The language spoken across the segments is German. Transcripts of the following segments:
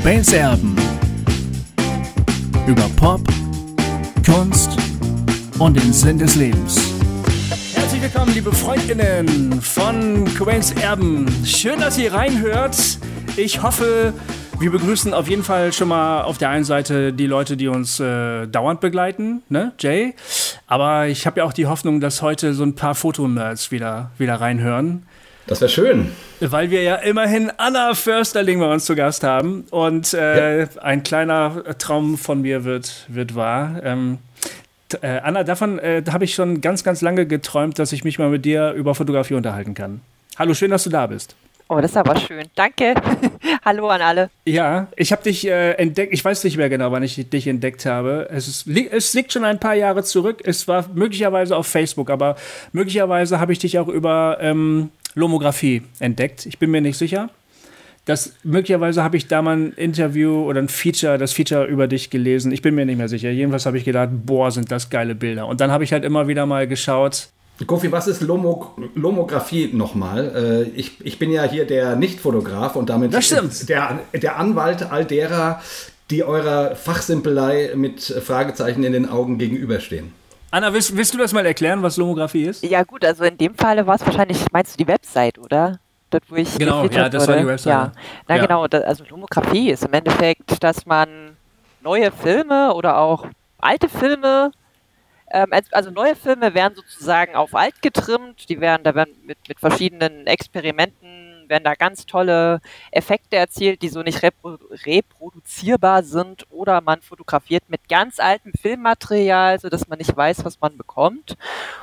Cobains Erben. Über Pop, Kunst und den Sinn des Lebens. Herzlich willkommen, liebe Freundinnen von Cobains Erben. Schön, dass ihr reinhört. Ich hoffe, wir begrüßen auf jeden Fall schon mal auf der einen Seite die Leute, die uns dauernd begleiten, ne, Jay? Aber ich habe ja auch die Hoffnung, dass heute so ein paar Fotonerds wieder reinhören. Das wäre schön. Weil wir ja immerhin Anna Försterling bei uns zu Gast haben. Und ein kleiner Traum von mir wird wahr. Anna, davon habe ich schon ganz, ganz lange geträumt, dass ich mich mal mit dir über Fotografie unterhalten kann. Hallo, schön, dass du da bist. Oh, das ist aber schön. Danke. Hallo an alle. Ja, ich habe dich entdeckt. Ich weiß nicht mehr genau, wann ich dich entdeckt habe. Es liegt schon ein paar Jahre zurück. Es war möglicherweise auf Facebook, aber möglicherweise habe ich dich auch über Lomographie entdeckt. Ich bin mir nicht sicher. Möglicherweise habe ich da mal ein Interview oder das Feature über dich gelesen. Ich bin mir nicht mehr sicher. Jedenfalls habe ich gedacht, boah, sind das geile Bilder. Und dann habe ich halt immer wieder mal geschaut. Kofi, was ist Lomographie nochmal? Ich bin ja hier der Nicht-Fotograf und damit der Anwalt all derer, die eurer Fachsimpelei mit Fragezeichen in den Augen gegenüberstehen. Anna, willst du das mal erklären, was Lomographie ist? Ja gut, also in dem Fall war es wahrscheinlich, meinst du die Website, oder? Dort, wo ich genau, ja, das war die Website. Ja, genau, also Lomographie ist im Endeffekt, dass man neue Filme oder auch alte Filme, also neue Filme werden sozusagen auf alt getrimmt, da werden mit verschiedenen Experimenten werden da ganz tolle Effekte erzielt, die so nicht reproduzierbar sind, oder man fotografiert mit ganz altem Filmmaterial, sodass man nicht weiß, was man bekommt.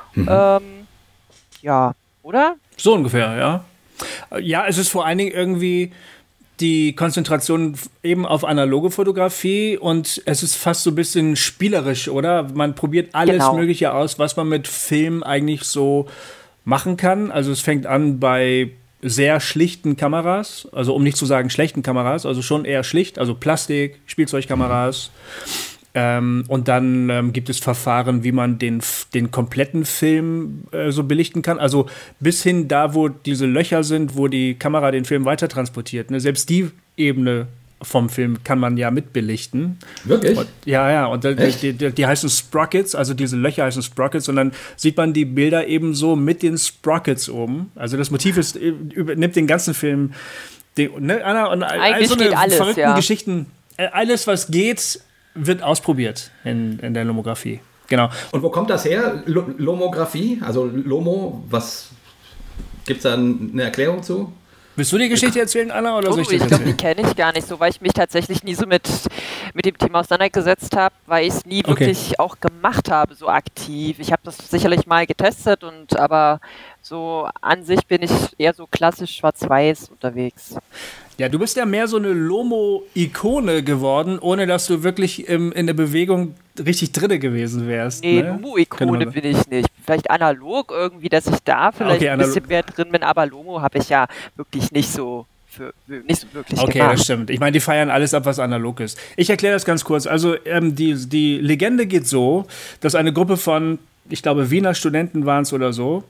Ja, oder? So ungefähr, ja. Ja, es ist vor allen Dingen irgendwie die Konzentration eben auf analoge Fotografie und es ist fast so ein bisschen spielerisch, oder? Man probiert alles Mögliche aus, was man mit Film eigentlich so machen kann. Also es fängt an bei sehr schlichten Kameras, also um nicht zu sagen schlechten Kameras, also schon eher schlicht, also Plastik, Spielzeugkameras. Und dann gibt es Verfahren, wie man den kompletten Film so belichten kann. Also bis hin da, wo diese Löcher sind, wo die Kamera den Film weiter transportiert. Ne? Selbst die Ebene vom Film kann man ja mitbelichten. Wirklich? Und, ja. Und die heißen Sprockets, also diese Löcher heißen Sprockets. Und dann sieht man die Bilder eben so mit den Sprockets oben. Also das Motiv nimmt den ganzen Film. Anna, und all so eine alles, verrückten Geschichten. Alles, was geht, wird ausprobiert in der Lomographie. Genau. Und wo kommt das her? Lomographie? Also Lomo, gibt's da eine Erklärung zu? Willst du die Geschichte erzählen, Anna, oder soll ich das erzählen? Ich glaube, die kenne ich gar nicht so, weil ich mich tatsächlich nie so mit dem Thema auseinandergesetzt habe, weil ich es nie wirklich auch gemacht habe, so aktiv. Ich habe das sicherlich mal getestet, aber so an sich bin ich eher so klassisch schwarz-weiß unterwegs. Ja, du bist ja mehr so eine Lomo-Ikone geworden, ohne dass du wirklich in der Bewegung richtig drinne gewesen wärst. Nee, ne? Lomo-Ikone bin ich nicht. Vielleicht analog irgendwie, dass ich da vielleicht ein bisschen mehr drin bin, aber Lomo habe ich ja wirklich nicht so wirklich gemacht. Okay, das stimmt. Ich meine, die feiern alles ab, was analog ist. Ich erkläre das ganz kurz. Also die Legende geht so, dass eine Gruppe von, ich glaube, Wiener Studenten waren es oder so,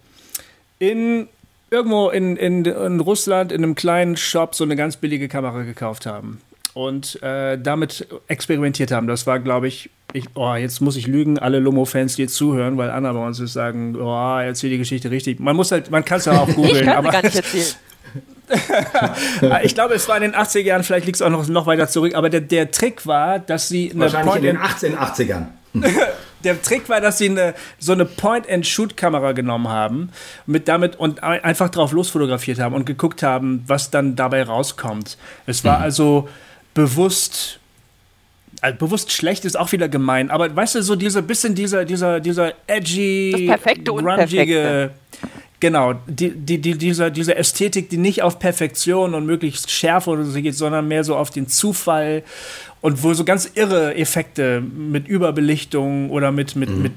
irgendwo in Russland in einem kleinen Shop so eine ganz billige Kamera gekauft haben und damit experimentiert haben. Das war, glaube ich, jetzt muss ich lügen, alle Lomo-Fans, die jetzt zuhören, weil Anna bei uns ist, sagen, erzähl die Geschichte richtig. Man kann es ja auch googeln. Ich kann sie gar nicht erzählen. Ich glaube, es war in den 80er Jahren, vielleicht liegt es auch noch weiter zurück, aber der Trick war, dass sie wahrscheinlich in den 1880ern. Der Trick war, dass sie so eine Point-and-Shoot-Kamera genommen haben und einfach drauf losfotografiert haben und geguckt haben, was dann dabei rauskommt. Es war also bewusst schlecht, ist auch wieder gemein, aber weißt du, so dieser edgy, das perfekte grungige, genau, diese Ästhetik, die nicht auf Perfektion und möglichst Schärfe oder so geht, sondern mehr so auf den Zufall und wo so ganz irre Effekte mit Überbelichtung oder mit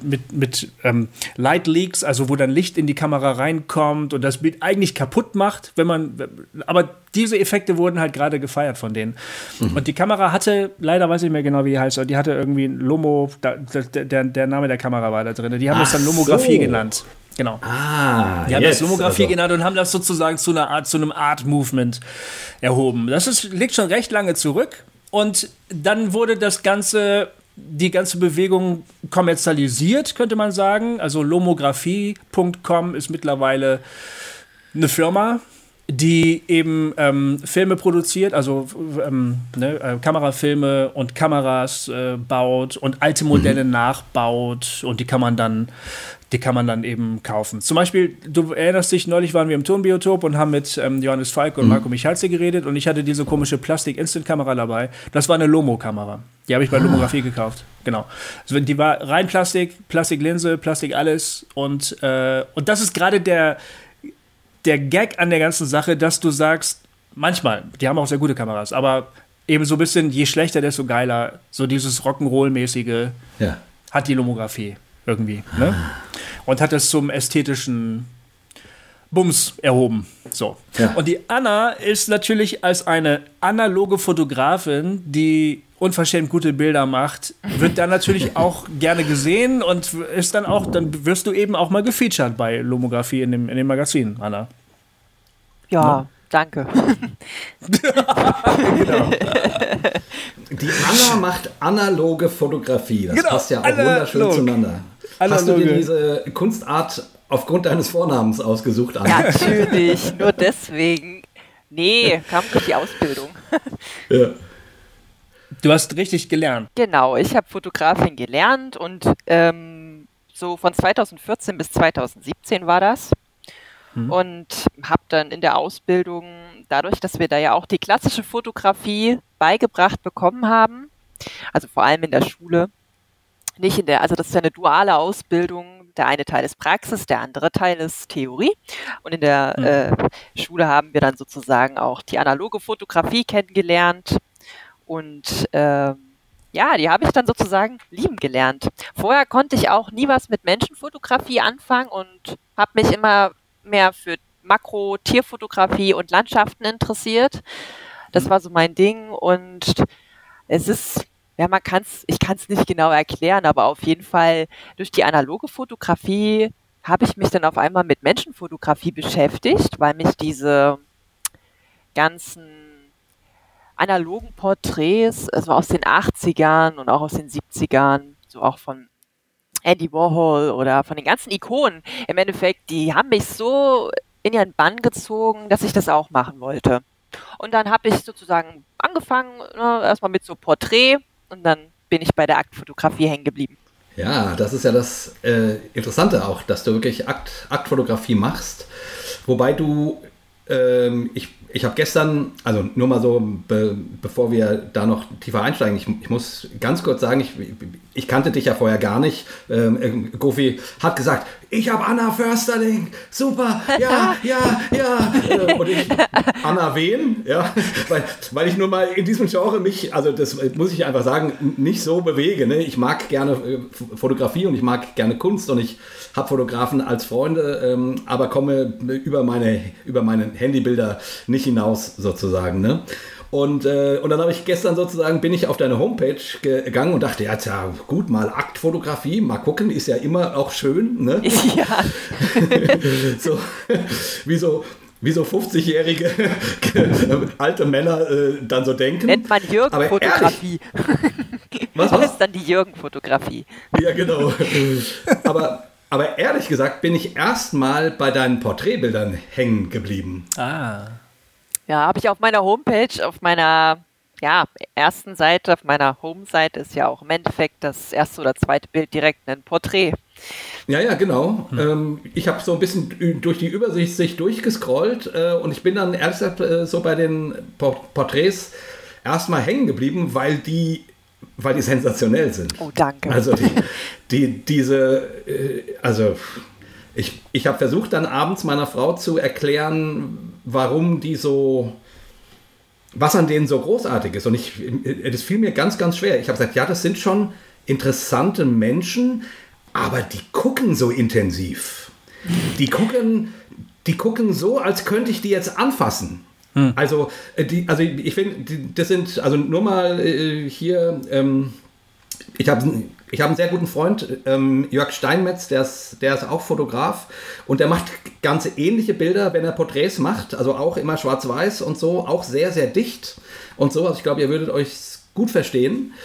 Light Leaks, also wo dann Licht in die Kamera reinkommt und das Bild eigentlich kaputt macht, aber diese Effekte wurden halt gerade gefeiert von denen. Und die Kamera hatte, leider weiß ich nicht mehr genau, wie die heißt, aber die hatte irgendwie ein Lomo, der Name der Kamera war da drin. Die haben das dann Lomographie genannt. Genau. Die haben das Lomographie genannt und haben das sozusagen zu einem Art-Movement erhoben. Das liegt schon recht lange zurück. Und dann wurde die ganze Bewegung kommerzialisiert, könnte man sagen. Also Lomografie.com ist mittlerweile eine Firma, die eben Filme produziert, also Kamerafilme und Kameras baut und alte Modelle nachbaut, und die kann man dann eben kaufen. Zum Beispiel, du erinnerst dich, neulich waren wir im Tonbiotop und haben mit Johannes Falk und Marco Michalski geredet, und ich hatte diese komische Plastik-Instant-Kamera dabei. Das war eine Lomo-Kamera. Die habe ich bei Lomografie gekauft. Genau. Also die war rein Plastik, Plastiklinse, Plastik alles, und das ist gerade der Gag an der ganzen Sache, dass du sagst, manchmal, die haben auch sehr gute Kameras, aber eben so ein bisschen, je schlechter, desto geiler, so dieses Rock'n'Roll-mäßige hat die Lomografie irgendwie, ne? Und hat es zum ästhetischen Bums erhoben. So. Ja. Und die Anna ist natürlich als eine analoge Fotografin, die unverschämt gute Bilder macht, wird dann natürlich auch gerne gesehen und ist dann wirst du eben auch mal gefeatured bei Lomografie in dem Magazin, Anna. Ja, danke. Genau. Die Anna macht analoge Fotografie. Das passt ja auch wunderschön zueinander. Hast du dir diese Kunstart aufgrund deines Vornamens ausgesucht, Anna? Natürlich, nur deswegen. Nee, kam durch die Ausbildung. Ja. Du hast richtig gelernt. Genau, ich habe Fotografin gelernt und so von 2014 bis 2017 war das. Und habe dann in der Ausbildung, dadurch, dass wir da ja auch die klassische Fotografie beigebracht bekommen haben, also vor allem in der Schule, also das ist ja eine duale Ausbildung, der eine Teil ist Praxis, der andere Teil ist Theorie, und in der Schule haben wir dann sozusagen auch die analoge Fotografie kennengelernt, und die habe ich dann sozusagen lieben gelernt. Vorher konnte ich auch nie was mit Menschenfotografie anfangen und habe mich immer mehr für Makro-Tierfotografie und Landschaften interessiert. Das war so mein Ding, und es ist, ich kann es nicht genau erklären, aber auf jeden Fall durch die analoge Fotografie habe ich mich dann auf einmal mit Menschenfotografie beschäftigt, weil mich diese ganzen analogen Porträts, also aus den 80ern und auch aus den 70ern, so auch von Andy Warhol oder von den ganzen Ikonen, im Endeffekt, die haben mich so in ihren Bann gezogen, dass ich das auch machen wollte. Und dann habe ich sozusagen angefangen, erstmal mit so Porträt, und dann bin ich bei der Aktfotografie hängen geblieben. Ja, das ist ja das Interessante auch, dass du wirklich Aktfotografie machst, wobei du, ich habe gestern, also nur mal so, bevor wir da noch tiefer einsteigen, ich muss ganz kurz sagen, ich kannte dich ja vorher gar nicht. Gofi hat gesagt, ich habe Anna Försterling, super, ja. Und ich, Anna wen? Ja, weil ich nur mal in diesem Genre mich, also das muss ich einfach sagen, nicht so bewege. Ne? Ich mag gerne Fotografie und ich mag gerne Kunst und ich habe Fotografen als Freunde, aber komme über meine Handybilder nicht hinaus sozusagen. Ne? Und dann habe ich gestern sozusagen, bin ich auf deine Homepage gegangen und dachte, ja gut, mal Aktfotografie, mal gucken, ist ja immer auch schön. Ne? Ja. So, wie so 50-jährige alte Männer dann so denken. Nennt man Jürgen-Fotografie. Was? Das ist dann die Jürgen-Fotografie. Ja, genau. Aber ehrlich gesagt bin ich erstmal bei deinen Porträtbildern hängen geblieben. Ah. Ja, habe ich auf meiner Homepage, auf meiner ersten Seite, auf meiner Home-Seite ist ja auch im Endeffekt das erste oder zweite Bild direkt ein Porträt. Ja, genau. Ich habe so ein bisschen durch die Übersicht sich durchgescrollt und ich bin dann ehrlich gesagt so bei den Porträts erstmal hängen geblieben, weil die sensationell sind. Oh, danke. Also ich habe versucht dann abends meiner Frau zu erklären, warum was an denen so großartig ist. Und das fiel mir ganz, ganz schwer. Ich habe gesagt, ja, das sind schon interessante Menschen, aber die gucken so intensiv. Die gucken so, als könnte ich die jetzt anfassen. Also ich finde, das sind, also nur mal hier, ich habe einen sehr guten Freund, Jörg Steinmetz, der ist auch Fotograf und der macht ganz ähnliche Bilder, wenn er Porträts macht, also auch immer schwarz-weiß und so, auch sehr, sehr dicht und so. Also ich glaube, ihr würdet euch gut verstehen.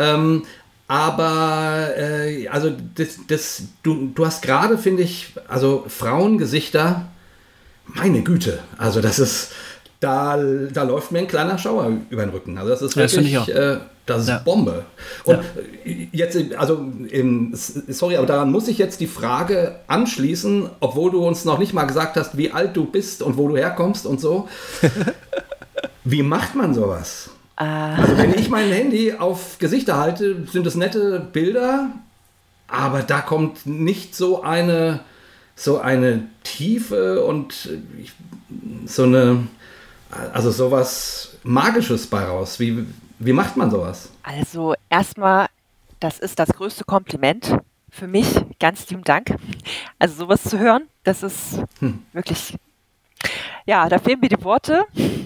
Aber also du hast gerade, finde ich, also Frauengesichter, meine Güte, also das ist, da läuft mir ein kleiner Schauer über den Rücken. Also das ist wirklich, das ist Bombe. Und jetzt, also sorry, aber daran muss ich jetzt die Frage anschließen, obwohl du uns noch nicht mal gesagt hast, wie alt du bist und wo du herkommst und so. Wie macht man sowas? Also wenn ich mein Handy auf Gesichter halte, sind das nette Bilder, aber da kommt nicht so eine Tiefe und also sowas Magisches bei raus. Wie macht man sowas? Also erstmal, das ist das größte Kompliment für mich. Ganz lieben Dank. Also sowas zu hören, das ist wirklich, ja, da fehlen mir die Worte.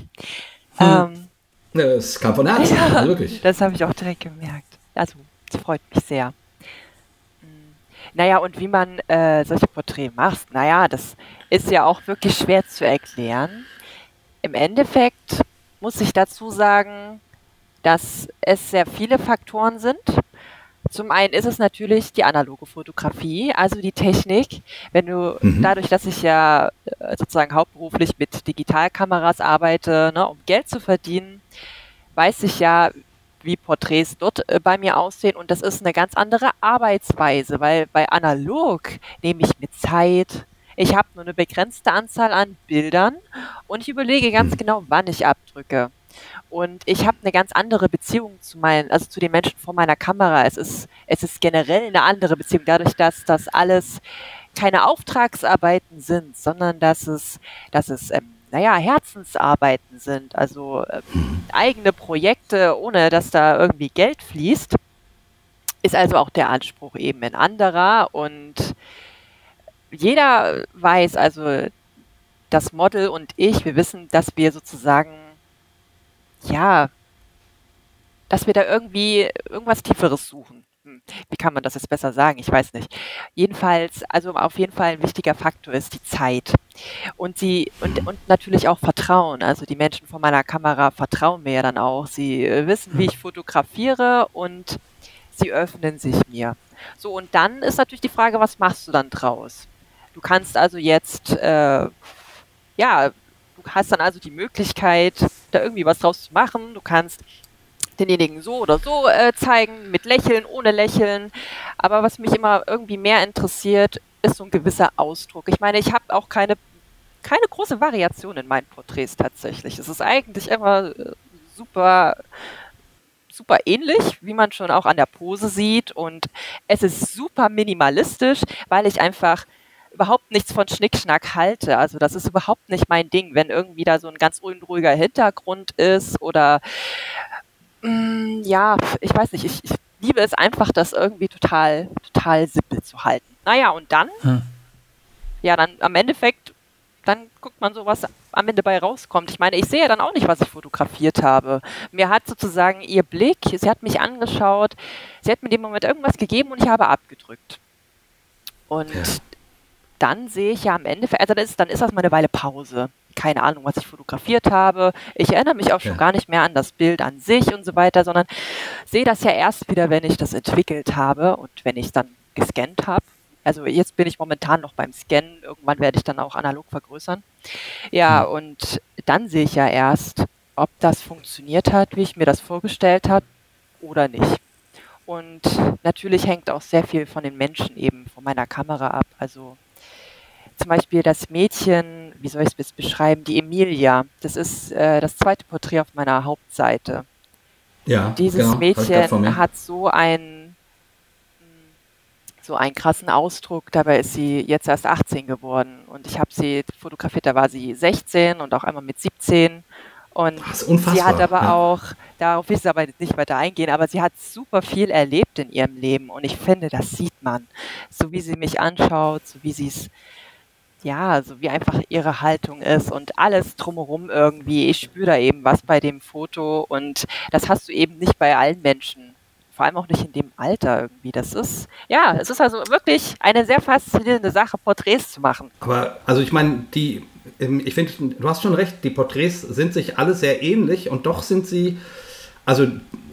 Das kam von Herzen, also wirklich. Das habe ich auch direkt gemerkt. Also, das freut mich sehr. Naja, und wie man solche Porträts macht, naja, das ist ja auch wirklich schwer zu erklären. Im Endeffekt muss ich dazu sagen, dass es sehr viele Faktoren sind. Zum einen ist es natürlich die analoge Fotografie, also die Technik. Wenn du, dadurch, dass ich ja sozusagen hauptberuflich mit Digitalkameras arbeite, ne, um Geld zu verdienen, weiß ich ja, wie Porträts dort bei mir aussehen, und das ist eine ganz andere Arbeitsweise, weil bei analog nehme ich mir Zeit, ich habe nur eine begrenzte Anzahl an Bildern und ich überlege ganz genau, wann ich abdrücke. Und ich habe eine ganz andere Beziehung zu den Menschen vor meiner Kamera. Es ist generell eine andere Beziehung, dadurch, dass das alles keine Auftragsarbeiten sind, sondern dass es Herzensarbeiten sind, also eigene Projekte, ohne dass da irgendwie Geld fließt, ist also auch der Anspruch eben ein anderer. Und jeder weiß, also das Model und ich, wir wissen, dass wir sozusagen, ja, dass wir da irgendwie irgendwas Tieferes suchen. Wie kann man das jetzt besser sagen? Ich weiß nicht. Jedenfalls, also auf jeden Fall ein wichtiger Faktor ist die Zeit. Und natürlich auch Vertrauen. Also die Menschen vor meiner Kamera vertrauen mir ja dann auch. Sie wissen, wie ich fotografiere, und sie öffnen sich mir. So, und dann ist natürlich die Frage, was machst du dann draus? Du kannst also jetzt, du hast dann also die Möglichkeit, da irgendwie was draus zu machen. Du kannst denjenigen so oder so zeigen, mit Lächeln, ohne Lächeln. Aber was mich immer irgendwie mehr interessiert, ist so ein gewisser Ausdruck. Ich meine, ich habe auch keine große Variation in meinen Porträts tatsächlich. Es ist eigentlich immer super, super ähnlich, wie man schon auch an der Pose sieht. Und es ist super minimalistisch, weil ich einfach überhaupt nichts von Schnickschnack halte. Also das ist überhaupt nicht mein Ding, wenn irgendwie da so ein ganz unruhiger Hintergrund ist oder ja, ich weiß nicht, ich liebe es einfach, das irgendwie total simpel zu halten. Naja, und dann, dann am Endeffekt, dann guckt man so, was am Ende bei rauskommt. Ich meine, ich sehe ja dann auch nicht, was ich fotografiert habe. Mir hat sozusagen ihr Blick, sie hat mich angeschaut, sie hat mir in dem Moment irgendwas gegeben und ich habe abgedrückt. Und dann sehe ich ja am Ende, also dann ist das mal eine Weile Pause. Keine Ahnung, was ich fotografiert habe. Ich erinnere mich auch schon gar nicht mehr an das Bild an sich und so weiter, sondern sehe das ja erst wieder, wenn ich das entwickelt habe und wenn ich es dann gescannt habe. Also jetzt bin ich momentan noch beim Scannen, irgendwann werde ich dann auch analog vergrößern. Ja, und dann sehe ich ja erst, ob das funktioniert hat, wie ich mir das vorgestellt habe oder nicht. Und natürlich hängt auch sehr viel von den Menschen eben von meiner Kamera ab. Also zum Beispiel das Mädchen, wie soll ich es beschreiben, die Emilia, das ist das zweite Porträt auf meiner Hauptseite. Ja, und dieses Mädchen hat so einen krassen Ausdruck, dabei ist sie jetzt erst 18 geworden und ich habe sie fotografiert, da war sie 16 und auch einmal mit 17 und sie hat aber auch, darauf will ich aber nicht weiter eingehen, aber sie hat super viel erlebt in ihrem Leben und ich finde, das sieht man, so wie sie mich anschaut, so wie sie es, ja, so wie einfach ihre Haltung ist und alles drumherum irgendwie. Ich spüre da eben was bei dem Foto und das hast du eben nicht bei allen Menschen. Vor allem auch nicht in dem Alter irgendwie. Es ist also wirklich eine sehr faszinierende Sache, Porträts zu machen. Aber, also ich meine, ich finde, du hast schon recht, die Porträts sind sich alle sehr ähnlich und doch sind sie, also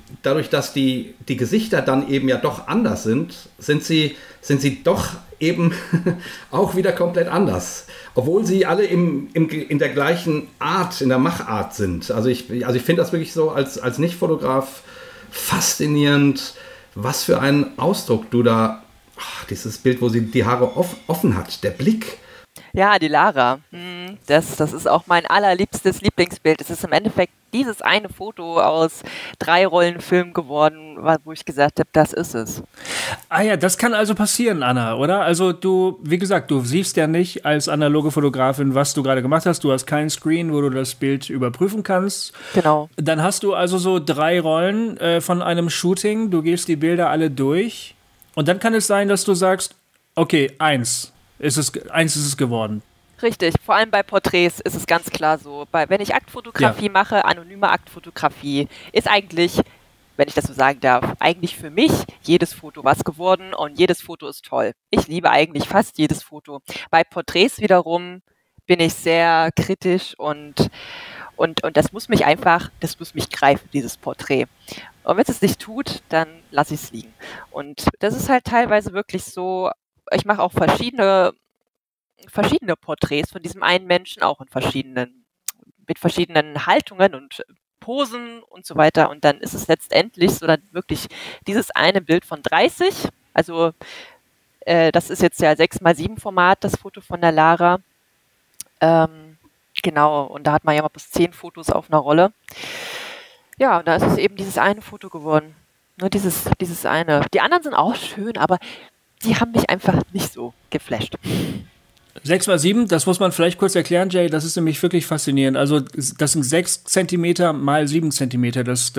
dadurch, dass die Gesichter dann eben ja doch anders sind sie doch eben auch wieder komplett anders. Obwohl sie alle in der gleichen Art, in der Machart sind. Also ich finde das wirklich so als Nicht-Fotograf faszinierend, was für einen Ausdruck du da, dieses Bild, wo sie die Haare offen hat, der Blick. Ja, die Lara, das ist auch mein allerliebstes Lieblingsbild. Es ist im Endeffekt dieses eine Foto aus 3 Rollen Film geworden, wo ich gesagt habe, das ist es. Ah ja, das kann also passieren, Anna, oder? Also du, wie gesagt, du siehst ja nicht als analoge Fotografin, was du gerade gemacht hast. Du hast keinen Screen, wo du das Bild überprüfen kannst. Genau. Dann hast du also so 3 Rollen von einem Shooting. Du gehst die Bilder alle durch. Und dann kann es sein, dass du sagst, okay, eins ist es geworden. Richtig, vor allem bei Porträts ist es ganz klar so. Wenn ich Aktfotografie mache, anonyme Aktfotografie, ist eigentlich, wenn ich das so sagen darf, eigentlich für mich jedes Foto was geworden und jedes Foto ist toll. Ich liebe eigentlich fast jedes Foto. Bei Porträts wiederum bin ich sehr kritisch und das muss mich greifen, dieses Porträt. Und wenn es nicht tut, dann lasse ich es liegen. Und das ist halt teilweise wirklich so, ich mache auch verschiedene Porträts von diesem einen Menschen, auch mit verschiedenen Haltungen und Posen und so weiter. Und dann ist es letztendlich so dann wirklich dieses eine Bild von 30. Also das ist jetzt ja 6x7 Format, das Foto von der Lara. Genau, und da hat man ja mal bis 10 Fotos auf einer Rolle. Ja, und da ist es eben dieses eine Foto geworden. Nur dieses eine. Die anderen sind auch schön, aber die haben mich einfach nicht so geflasht. 6x7, das muss man vielleicht kurz erklären, Jay, das ist nämlich wirklich faszinierend. Also das sind 6 cm mal 7 cm, das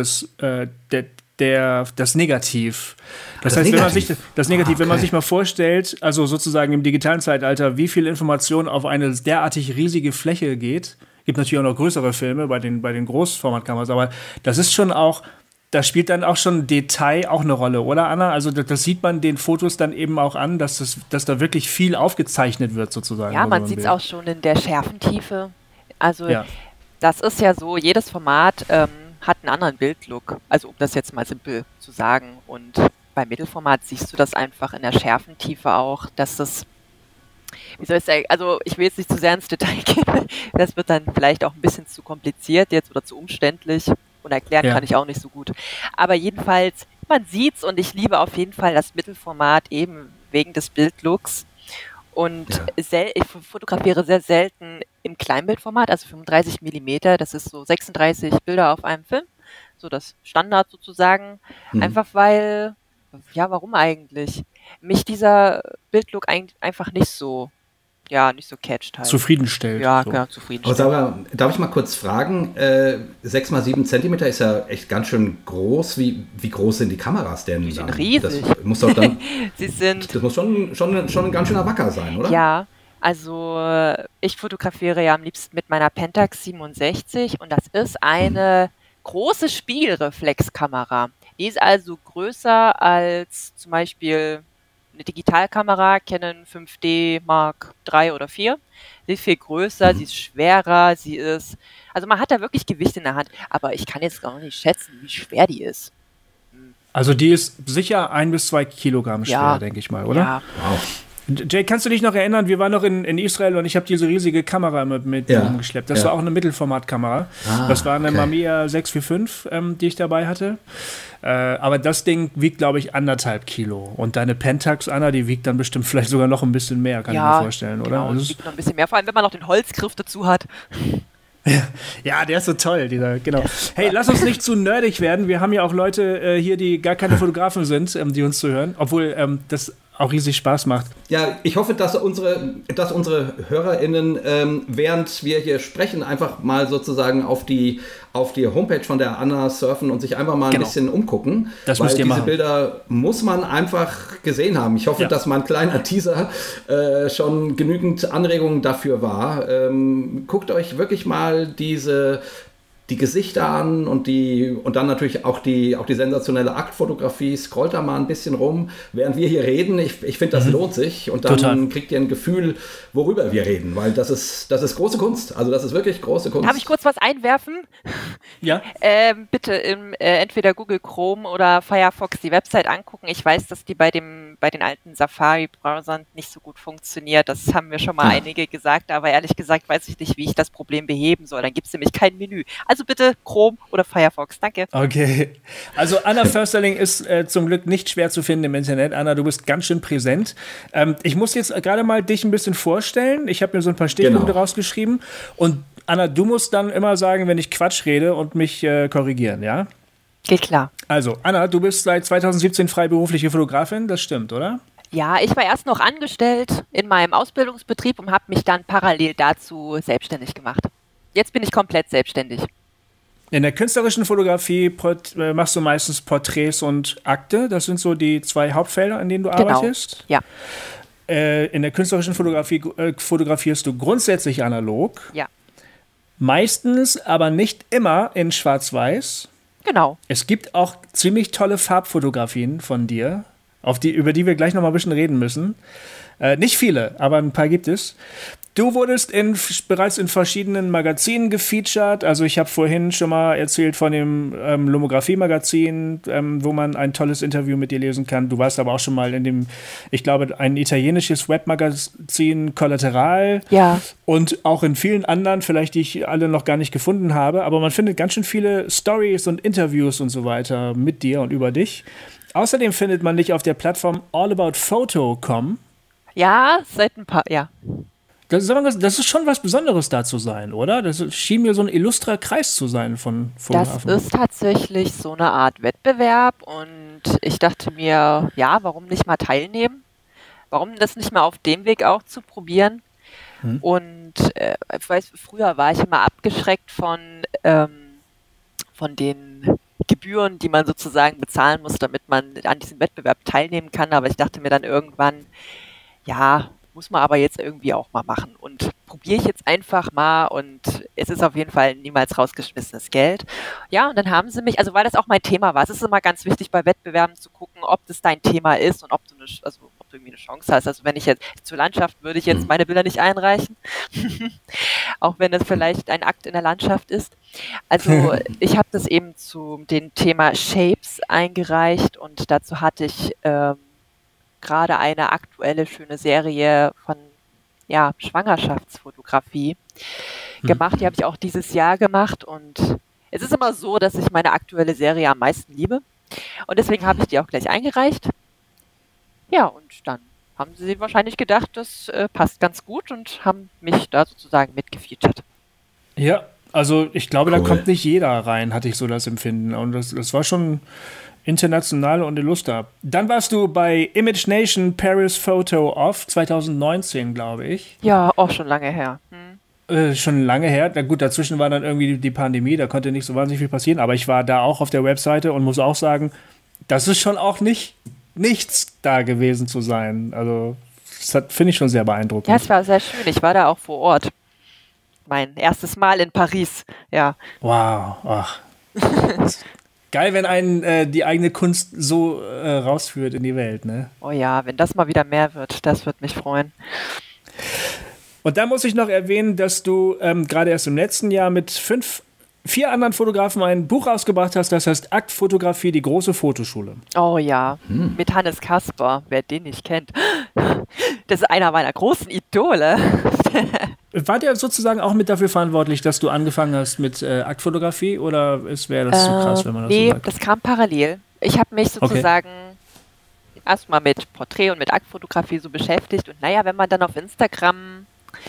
Negativ. Das heißt, wenn man sich mal vorstellt, also sozusagen im digitalen Zeitalter, wie viel Information auf eine derartig riesige Fläche geht, gibt natürlich auch noch größere Filme bei den Großformatkameras, aber das ist schon auch, da spielt dann auch schon Detail auch eine Rolle, oder Anna? Also das sieht man den Fotos dann eben auch an, dass da wirklich viel aufgezeichnet wird sozusagen. Ja, man sieht es auch schon in der Schärfentiefe. Also das ist ja so, jedes Format hat einen anderen Bildlook. Also um das jetzt mal simpel zu sagen. Und beim Mittelformat siehst du das einfach in der Schärfentiefe auch, dass das, wie soll ich sagen, also ich will jetzt nicht zu sehr ins Detail gehen. Das wird dann vielleicht auch ein bisschen zu kompliziert jetzt oder zu umständlich. Und erklären kann ich auch nicht so gut. Aber jedenfalls, man sieht's und ich liebe auf jeden Fall das Mittelformat eben wegen des Bildlooks. Und ich fotografiere sehr selten im Kleinbildformat, also 35 mm. Das ist so 36 Bilder auf einem Film. So das Standard sozusagen. Einfach weil, warum eigentlich? Mich dieser Bildlook einfach nicht so catcht halt. Zufriedenstellt. Ja, so. Genau, zufriedenstellt. Aber darf ich mal kurz fragen, 6x7 cm ist ja echt ganz schön groß. Wie groß sind die Kameras denn? Die sind riesig. Das muss doch dann, das muss schon ein ganz schöner Wacker sein, oder? Ja, also ich fotografiere ja am liebsten mit meiner Pentax 67 und das ist eine große Spiegelreflexkamera. Die ist also größer als zum Beispiel eine Digitalkamera, Canon 5D Mark 3 oder 4. Sie ist viel größer, sie ist schwerer, also man hat da wirklich Gewicht in der Hand, aber ich kann jetzt gar nicht schätzen, wie schwer die ist. Also die ist sicher 1 bis 2 Kilogramm schwer, denke ich mal, oder? Ja. Wow. Jay, kannst du dich noch erinnern, wir waren noch in Israel und ich habe diese riesige Kamera mit rumgeschleppt. Das war auch eine Mittelformatkamera. Das war eine Mamiya 645, die ich dabei hatte. Aber das Ding wiegt, glaube ich, 1,5 Kilo. Und deine Pentax, Anna, die wiegt dann bestimmt vielleicht sogar noch ein bisschen mehr, kann ich mir vorstellen, oder? Genau, die wiegt noch ein bisschen mehr, vor allem wenn man noch den Holzgriff dazu hat. Ja, der ist so toll, genau. Hey, lass uns nicht zu nerdig werden. Wir haben ja auch Leute hier, die gar keine Fotografen sind, die uns zuhören, obwohl das auch riesig Spaß macht. Ja, ich hoffe, dass unsere HörerInnen, während wir hier sprechen, einfach mal sozusagen auf die Homepage von der Anna surfen und sich einfach mal ein bisschen umgucken. Das müsst ihr machen. Diese Bilder muss man einfach gesehen haben. Ich hoffe, dass mein kleiner Teaser schon genügend Anregungen dafür war. Guckt euch wirklich mal diese die Gesichter an und dann natürlich auch die sensationelle Aktfotografie. Scrollt da mal ein bisschen rum, während wir hier reden. Ich finde, das lohnt sich. Und dann Total. Kriegt ihr ein Gefühl, worüber wir reden. Weil das ist große Kunst. Also das ist wirklich große Kunst. Darf ich kurz was einwerfen? Ja. Bitte entweder Google Chrome oder Firefox die Website angucken. Ich weiß, dass die bei den alten Safari-Browsern nicht so gut funktioniert. Das haben mir schon mal einige gesagt. Aber ehrlich gesagt weiß ich nicht, wie ich das Problem beheben soll. Dann gibt es nämlich kein Menü. Also bitte Chrome oder Firefox. Danke. Okay. Also Anna Försterling ist zum Glück nicht schwer zu finden im Internet. Anna, du bist ganz schön präsent. Ich muss jetzt gerade mal dich ein bisschen vorstellen. Ich habe mir so ein paar Stichpunkte rausgeschrieben. Und Anna, du musst dann immer sagen, wenn ich Quatsch rede und mich korrigieren, ja? Geht klar. Also, Anna, du bist seit 2017 freiberufliche Fotografin. Das stimmt, oder? Ja, ich war erst noch angestellt in meinem Ausbildungsbetrieb und habe mich dann parallel dazu selbstständig gemacht. Jetzt bin ich komplett selbstständig. In der künstlerischen Fotografie machst du meistens Porträts und Akte. Das sind so die 2 Hauptfelder, an denen du arbeitest. Ja. In der künstlerischen Fotografie fotografierst du grundsätzlich analog. Ja. Meistens, aber nicht immer in Schwarz-Weiß. Genau. Es gibt auch ziemlich tolle Farbfotografien von dir, über die wir gleich noch mal ein bisschen reden müssen. Nicht viele, aber ein paar gibt es. Du wurdest bereits in verschiedenen Magazinen gefeatured. Also ich habe vorhin schon mal erzählt von dem Lomographie-Magazin, wo man ein tolles Interview mit dir lesen kann. Du warst aber auch schon mal in dem, ich glaube, ein italienisches Webmagazin Collateral. Ja. Und auch in vielen anderen, vielleicht die ich alle noch gar nicht gefunden habe. Aber man findet ganz schön viele Stories und Interviews und so weiter mit dir und über dich. Außerdem findet man dich auf der Plattform allaboutphoto.com. Ja, seit ein paar, ja. Das ist schon was Besonderes da zu sein, oder? Das schien mir so ein illustrer Kreis zu sein von Fotografen. Das ist tatsächlich so eine Art Wettbewerb und ich dachte mir, ja, warum nicht mal teilnehmen? Warum das nicht mal auf dem Weg auch zu probieren? Und ich weiß, früher war ich immer abgeschreckt von den Gebühren, die man sozusagen bezahlen muss, damit man an diesem Wettbewerb teilnehmen kann. Aber ich dachte mir dann irgendwann, ja, muss man aber jetzt irgendwie auch mal machen und probiere ich jetzt einfach mal und es ist auf jeden Fall niemals rausgeschmissenes Geld. Ja, und dann haben sie mich, also weil das auch mein Thema war, es ist immer ganz wichtig bei Wettbewerben zu gucken, ob das dein Thema ist und ob du irgendwie eine Chance hast. Also wenn ich jetzt zur Landschaft würde ich jetzt meine Bilder nicht einreichen, auch wenn es vielleicht ein Akt in der Landschaft ist. Also ich habe das eben zu dem Thema Shapes eingereicht und dazu hatte ich gerade eine aktuelle schöne Serie von Schwangerschaftsfotografie gemacht. Die habe ich auch dieses Jahr gemacht und es ist immer so, dass ich meine aktuelle Serie am meisten liebe und deswegen habe ich die auch gleich eingereicht. Ja, und dann haben sie wahrscheinlich gedacht, das passt ganz gut und haben mich da sozusagen mitgefeatured. Ja, also ich glaube, da kommt nicht jeder rein, hatte ich so das Empfinden und das war schon international und illustrer. Dann warst du bei Image Nation Paris Photo Off 2019, glaube ich. Ja, auch schon lange her. Schon lange her. Na gut, dazwischen war dann irgendwie die Pandemie, da konnte nicht so wahnsinnig viel passieren, aber ich war da auch auf der Webseite und muss auch sagen, das ist schon auch nichts da gewesen zu sein. Also, das finde ich schon sehr beeindruckend. Ja, es war sehr schön. Ich war da auch vor Ort. Mein erstes Mal in Paris, ja. Wow, ach. Geil, wenn einen die eigene Kunst so rausführt in die Welt, ne? Oh ja, wenn das mal wieder mehr wird, das wird mich freuen. Und da muss ich noch erwähnen, dass du gerade erst im letzten Jahr mit 4 anderen Fotografen ein Buch rausgebracht hast, das heißt Aktfotografie, die große Fotoschule. Oh ja, mit Hannes Kasper, wer den nicht kennt. Das ist einer meiner großen Idole. War der sozusagen auch mit dafür verantwortlich, dass du angefangen hast mit Aktfotografie oder wäre das zu krass, wenn man das so sagt? Nee, das kam parallel. Ich habe mich sozusagen erstmal mit Porträt und mit Aktfotografie so beschäftigt und wenn man dann auf Instagram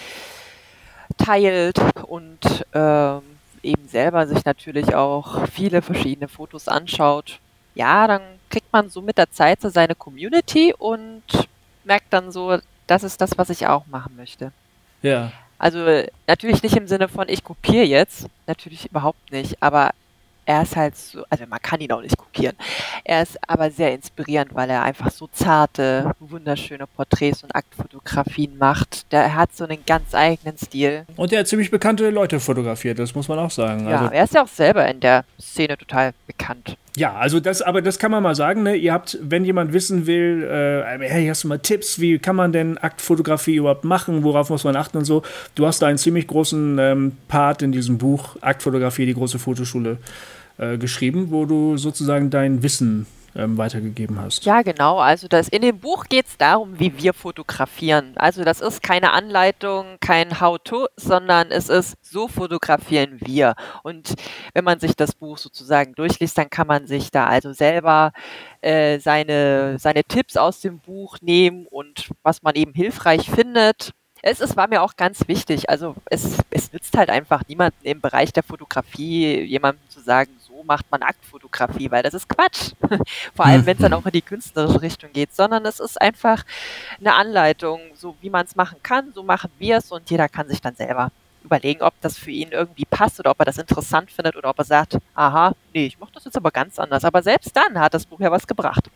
teilt und eben selber sich natürlich auch viele verschiedene Fotos anschaut, ja, dann kriegt man so mit der Zeit so seine Community und merkt dann so, das ist das, was ich auch machen möchte. Ja. Also natürlich nicht im Sinne von, ich kopiere jetzt, natürlich überhaupt nicht, aber er ist halt so, also man kann ihn auch nicht kopieren. Er ist aber sehr inspirierend, weil er einfach so zarte, wunderschöne Porträts und Aktfotografien macht. Er hat so einen ganz eigenen Stil. Und er hat ziemlich bekannte Leute fotografiert, das muss man auch sagen. Ja, also, er ist ja auch selber in der Szene total bekannt. Ja, also das kann man mal sagen, ne? Ihr habt, wenn jemand wissen will, hey, hast du mal Tipps, wie kann man denn Aktfotografie überhaupt machen, worauf muss man achten und so. Du hast da einen ziemlich großen Part in diesem Buch Aktfotografie, die große Fotoschule, geschrieben, wo du sozusagen dein Wissen weitergegeben hast. Ja, genau. Also in dem Buch geht es darum, wie wir fotografieren. Also das ist keine Anleitung, kein How-to, sondern es ist, so fotografieren wir. Und wenn man sich das Buch sozusagen durchliest, dann kann man sich da also selber seine Tipps aus dem Buch nehmen und was man eben hilfreich findet. War mir auch ganz wichtig. Also es nützt halt einfach niemanden im Bereich der Fotografie, jemandem zu sagen, so macht man Aktfotografie, weil das ist Quatsch. Vor allem, wenn es dann auch in die künstlerische Richtung geht, sondern es ist einfach eine Anleitung, so wie man es machen kann, so machen wir es und jeder kann sich dann selber überlegen, ob das für ihn irgendwie passt oder ob er das interessant findet oder ob er sagt, aha, nee, ich mache das jetzt aber ganz anders. Aber selbst dann hat das Buch ja was gebracht.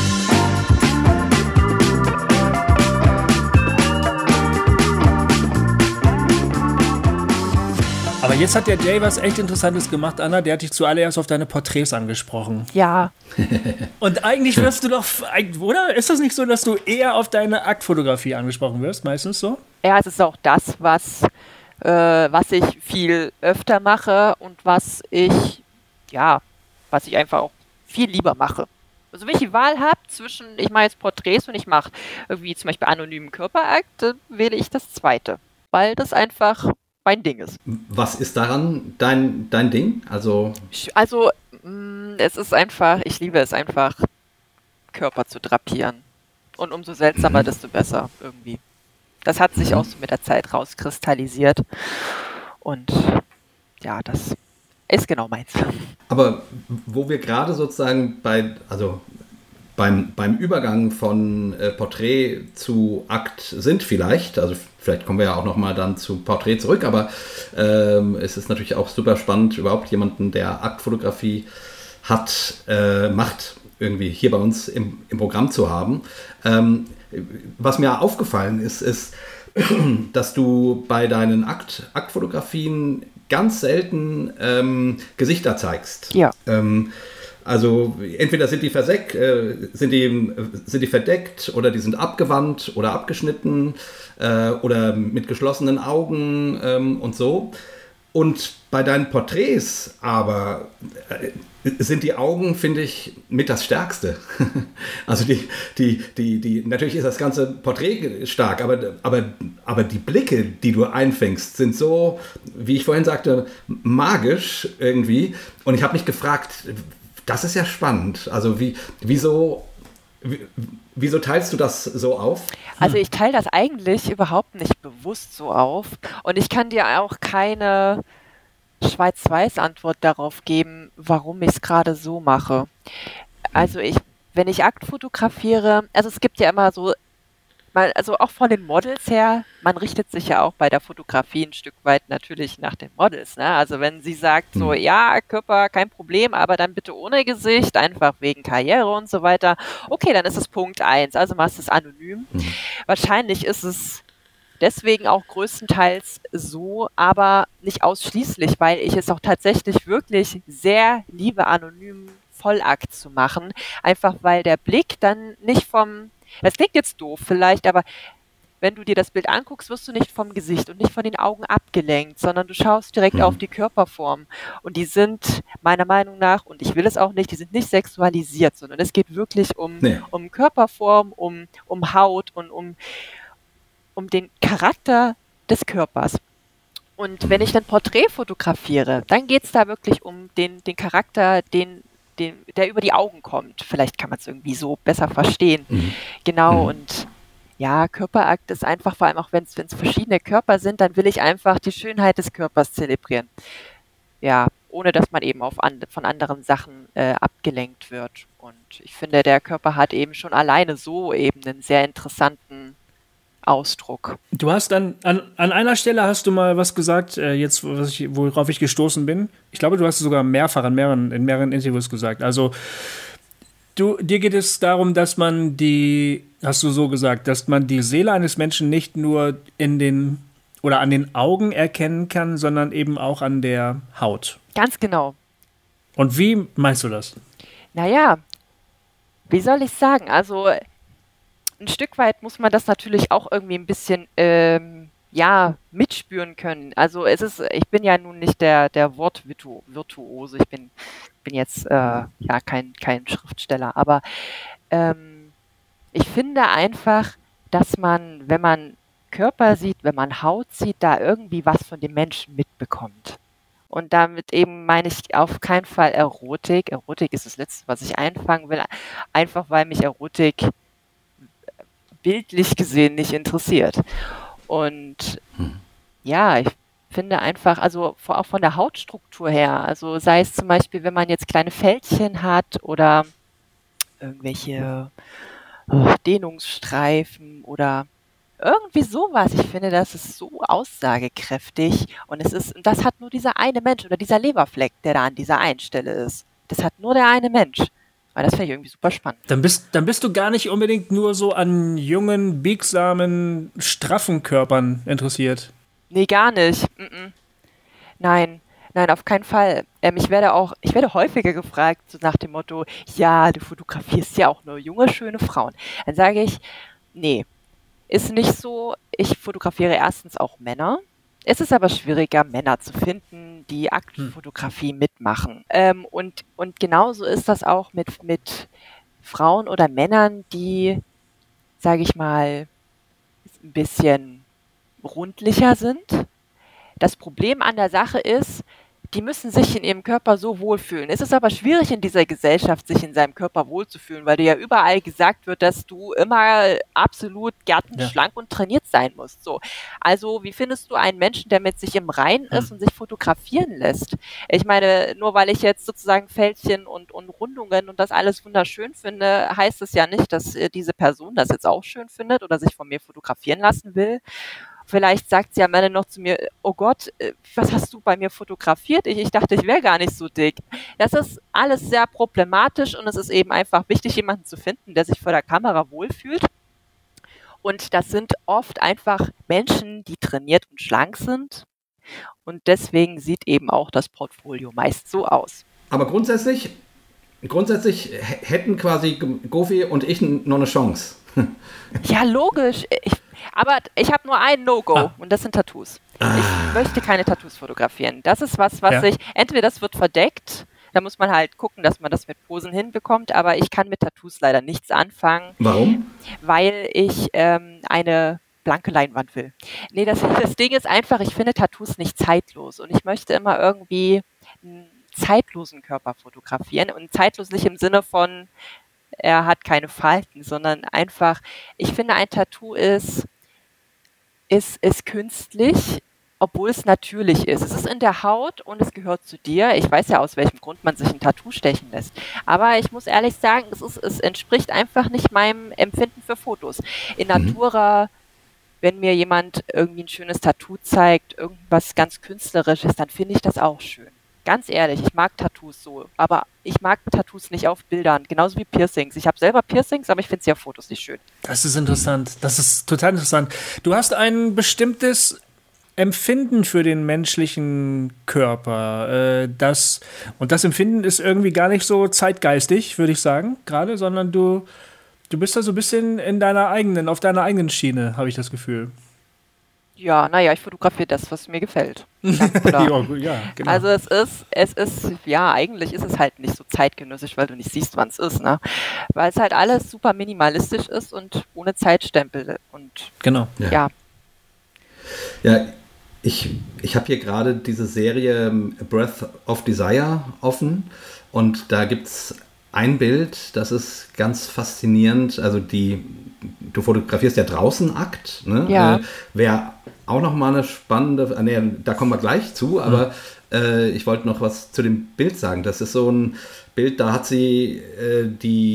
Aber jetzt hat der Jay was echt Interessantes gemacht, Anna. Der hat dich zuallererst auf deine Porträts angesprochen. Ja. Und eigentlich wirst du doch, oder? Ist das nicht so, dass du eher auf deine Aktfotografie angesprochen wirst? Meistens so? Ja, es ist auch das, was ich viel öfter mache und was ich einfach auch viel lieber mache. Also wenn ich die Wahl habe zwischen, ich mache jetzt Porträts und ich mache irgendwie zum Beispiel anonymen Körperakt, wähle ich das Zweite. Weil das einfach mein Ding ist. Was ist daran dein Ding? Also es ist einfach, ich liebe es einfach, Körper zu drapieren. Und umso seltsamer, desto besser irgendwie. Das hat sich auch so mit der Zeit rauskristallisiert. Und ja, das ist genau meins. Aber wo wir gerade sozusagen beim Übergang von Porträt zu Akt sind vielleicht kommen wir ja auch nochmal dann zu Porträt zurück, aber es ist natürlich auch super spannend, überhaupt jemanden, der Aktfotografie macht, irgendwie hier bei uns im Programm zu haben. Was mir aufgefallen ist, dass du bei deinen Aktfotografien ganz selten Gesichter zeigst. Ja. Also entweder sind die verdeckt oder die sind abgewandt oder abgeschnitten oder mit geschlossenen Augen und so. Und bei deinen Porträts aber sind die Augen, finde ich, mit das Stärkste. Also natürlich ist das ganze Porträt stark, aber die Blicke, die du einfängst, sind so, wie ich vorhin sagte, magisch irgendwie. Und ich habe mich gefragt, das ist ja spannend. Also wieso teilst du das so auf? Also ich teile das eigentlich überhaupt nicht bewusst so auf. Und ich kann dir auch keine Schwarz-Weiß-Antwort darauf geben, warum ich es gerade so mache. Also wenn ich Akt fotografiere, also es gibt ja immer so, also auch von den Models her, man richtet sich ja auch bei der Fotografie ein Stück weit natürlich nach den Models, ne? Also wenn sie sagt so, ja, Körper, kein Problem, aber dann bitte ohne Gesicht, einfach wegen Karriere und so weiter, okay, dann ist es Punkt 1, also machst du es anonym. Wahrscheinlich ist es deswegen auch größtenteils so, aber nicht ausschließlich, weil ich es auch tatsächlich wirklich sehr liebe, anonym Vollakt zu machen, einfach weil der Blick dann nicht das klingt jetzt doof vielleicht, aber wenn du dir das Bild anguckst, wirst du nicht vom Gesicht und nicht von den Augen abgelenkt, sondern du schaust direkt auf die Körperform. Und die sind meiner Meinung nach, und ich will es auch nicht, die sind nicht sexualisiert, sondern es geht wirklich um Körperform, um Haut und um den Charakter des Körpers. Und wenn ich dann Porträt fotografiere, dann geht es da wirklich um den Charakter, der über die Augen kommt. Vielleicht kann man es irgendwie so besser verstehen. Genau, und ja, Körperakt ist einfach, vor allem auch wenn es verschiedene Körper sind, dann will ich einfach die Schönheit des Körpers zelebrieren. Ja, ohne dass man eben von anderen Sachen abgelenkt wird. Und ich finde, der Körper hat eben schon alleine so eben einen sehr interessanten Ausdruck. Du hast an einer Stelle hast du mal was gesagt, worauf ich gestoßen bin. Ich glaube, du hast es sogar mehrfach in mehreren Interviews gesagt. Also dir geht es darum, dass man hast du so gesagt, dass man die Seele eines Menschen nicht nur an den Augen erkennen kann, sondern eben auch an der Haut. Ganz genau. Und wie meinst du das? Naja, wie soll ich sagen? Also ein Stück weit muss man das natürlich auch irgendwie ein bisschen mitspüren können. Also ich bin ja nun nicht der Wortvirtuose. Ich bin jetzt kein Schriftsteller, aber ich finde einfach, dass man, wenn man Körper sieht, wenn man Haut sieht, da irgendwie was von dem Menschen mitbekommt. Und damit eben meine ich auf keinen Fall Erotik. Erotik ist das Letzte, was ich einfangen will, einfach weil mich Erotik bildlich gesehen nicht interessiert. Und ich finde einfach, also auch von der Hautstruktur her, also sei es zum Beispiel, wenn man jetzt kleine Fältchen hat oder irgendwelche Dehnungsstreifen oder irgendwie sowas. Ich finde, das ist so aussagekräftig und das hat nur dieser eine Mensch oder dieser Leberfleck, der da an dieser einen Stelle ist. Das hat nur der eine Mensch. Und das finde ich irgendwie super spannend. Dann bist du gar nicht unbedingt nur so an jungen, biegsamen, straffen Körpern interessiert. Nee, gar nicht. Nein, auf keinen Fall. Ich werde häufiger gefragt, so nach dem Motto, ja, du fotografierst ja auch nur junge, schöne Frauen. Dann sage ich, nee, ist nicht so. Ich fotografiere erstens auch Männer. Es ist aber schwieriger, Männer zu finden, die Aktenfotografie mitmachen. Und genauso ist das auch mit Frauen oder Männern, die, sage ich mal, ein bisschen rundlicher sind. Das Problem an der Sache ist, die müssen sich in ihrem Körper so wohlfühlen. Es ist aber schwierig in dieser Gesellschaft, sich in seinem Körper wohlzufühlen, weil dir ja überall gesagt wird, dass du immer absolut gärtenschlank und trainiert sein musst. So. Also wie findest du einen Menschen, der mit sich im Reinen ist und sich fotografieren lässt? Ich meine, nur weil ich jetzt sozusagen Fältchen und Rundungen und das alles wunderschön finde, heißt es ja nicht, dass diese Person das jetzt auch schön findet oder sich von mir fotografieren lassen will. Vielleicht sagt sie am Ende noch zu mir, oh Gott, was hast du bei mir fotografiert? Ich dachte, ich wäre gar nicht so dick. Das ist alles sehr problematisch und es ist eben einfach wichtig, jemanden zu finden, der sich vor der Kamera wohlfühlt. Und das sind oft einfach Menschen, die trainiert und schlank sind. Und deswegen sieht eben auch das Portfolio meist so aus. Aber grundsätzlich hätten quasi Gofi und ich noch eine Chance. Ja, logisch. Aber ich habe nur ein No-Go und das sind Tattoos. Ich möchte keine Tattoos fotografieren. Das ist was entweder das wird verdeckt, da muss man halt gucken, dass man das mit Posen hinbekommt, aber ich kann mit Tattoos leider nichts anfangen. Warum? Weil ich eine blanke Leinwand will. Nee, das Ding ist einfach, ich finde Tattoos nicht zeitlos und ich möchte immer irgendwie einen zeitlosen Körper fotografieren und zeitlos nicht im Sinne von er hat keine Falten, sondern einfach, ich finde, ein Tattoo ist künstlich, obwohl es natürlich ist. Es ist in der Haut und es gehört zu dir. Ich weiß ja, aus welchem Grund man sich ein Tattoo stechen lässt. Aber ich muss ehrlich sagen, es entspricht einfach nicht meinem Empfinden für Fotos. In Natura, wenn mir jemand irgendwie ein schönes Tattoo zeigt, irgendwas ganz Künstlerisches, dann finde ich das auch schön. Ganz ehrlich, ich mag Tattoos so, aber ich mag Tattoos nicht auf Bildern, genauso wie Piercings. Ich habe selber Piercings, aber ich finde sie auf Fotos nicht schön. Das ist interessant, das ist total interessant. Du hast ein bestimmtes Empfinden für den menschlichen Körper. Das Empfinden ist irgendwie gar nicht so zeitgeistig, würde ich sagen, gerade, sondern du bist da so ein bisschen auf deiner eigenen Schiene, habe ich das Gefühl. Ja, ich fotografiere das, was mir gefällt. Ja, genau. Also eigentlich ist es halt nicht so zeitgenössisch, weil du nicht siehst, wann es ist, ne? Weil es halt alles super minimalistisch ist und ohne Zeitstempel und genau. Ja, ich habe hier gerade diese Serie Breath of Desire offen und da gibt es ein Bild, das ist ganz faszinierend. Also du fotografierst ja draußen Akt, ne? Ja. Wäre auch nochmal eine spannende, da kommen wir gleich zu, aber ich wollte noch was zu dem Bild sagen. Das ist so ein Bild, da hat sie die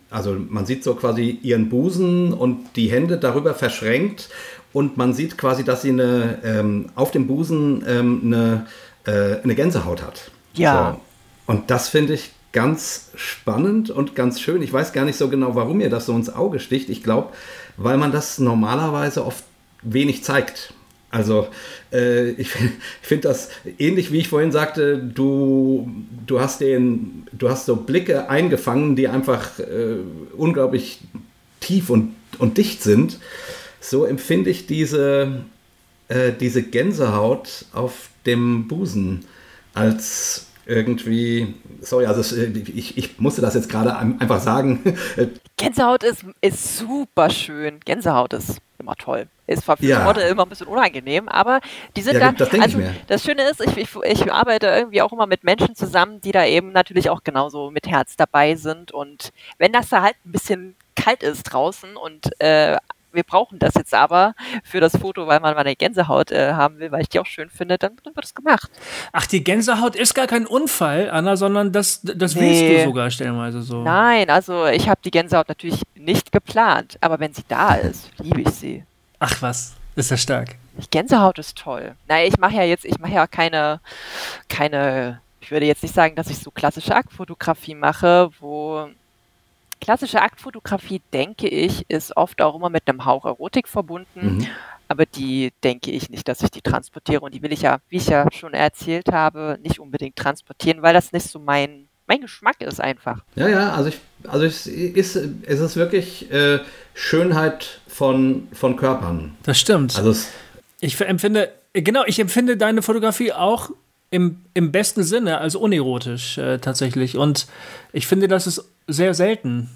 also man sieht so quasi ihren Busen und die Hände darüber verschränkt und man sieht quasi, dass sie auf dem Busen eine Gänsehaut hat. Ja. So. Und das finde ich ganz spannend und ganz schön. Ich weiß gar nicht so genau, warum mir das so ins Auge sticht. Ich glaube, weil man das normalerweise oft wenig zeigt. Also ich finde das ähnlich, wie ich vorhin sagte, du hast so Blicke eingefangen, die einfach unglaublich tief und dicht sind. So empfinde ich diese Gänsehaut auf dem Busen als irgendwie, sorry, also ich musste das jetzt gerade einfach sagen. Gänsehaut ist super schön. Gänsehaut ist immer toll. Ist für Model immer ein bisschen unangenehm, aber die sind da. Das also das Schöne ist, ich arbeite irgendwie auch immer mit Menschen zusammen, die da eben natürlich auch genauso mit Herz dabei sind. Und wenn das da halt ein bisschen kalt ist draußen und wir brauchen das jetzt aber für das Foto, weil man mal eine Gänsehaut haben will, weil ich die auch schön finde, dann wird es gemacht. Ach, die Gänsehaut ist gar kein Unfall, Anna, sondern das willst du sogar stellenweise so. Nein, also ich habe die Gänsehaut natürlich nicht geplant, aber wenn sie da ist, liebe ich sie. Ach was, ist ja stark. Gänsehaut ist toll. Naja, ich mache ja keine, ich würde jetzt nicht sagen, dass ich so klassische Aktfotografie mache, klassische Aktfotografie, denke ich, ist oft auch immer mit einem Hauch Erotik verbunden, aber die denke ich nicht, dass ich die transportiere und die will ich ja, wie ich ja schon erzählt habe, nicht unbedingt transportieren, weil das nicht so mein Geschmack ist einfach. Ja, also es ist wirklich Schönheit von Körpern. Das stimmt. Also ich empfinde deine Fotografie auch im besten Sinne als unerotisch tatsächlich. Und ich finde, das ist sehr selten.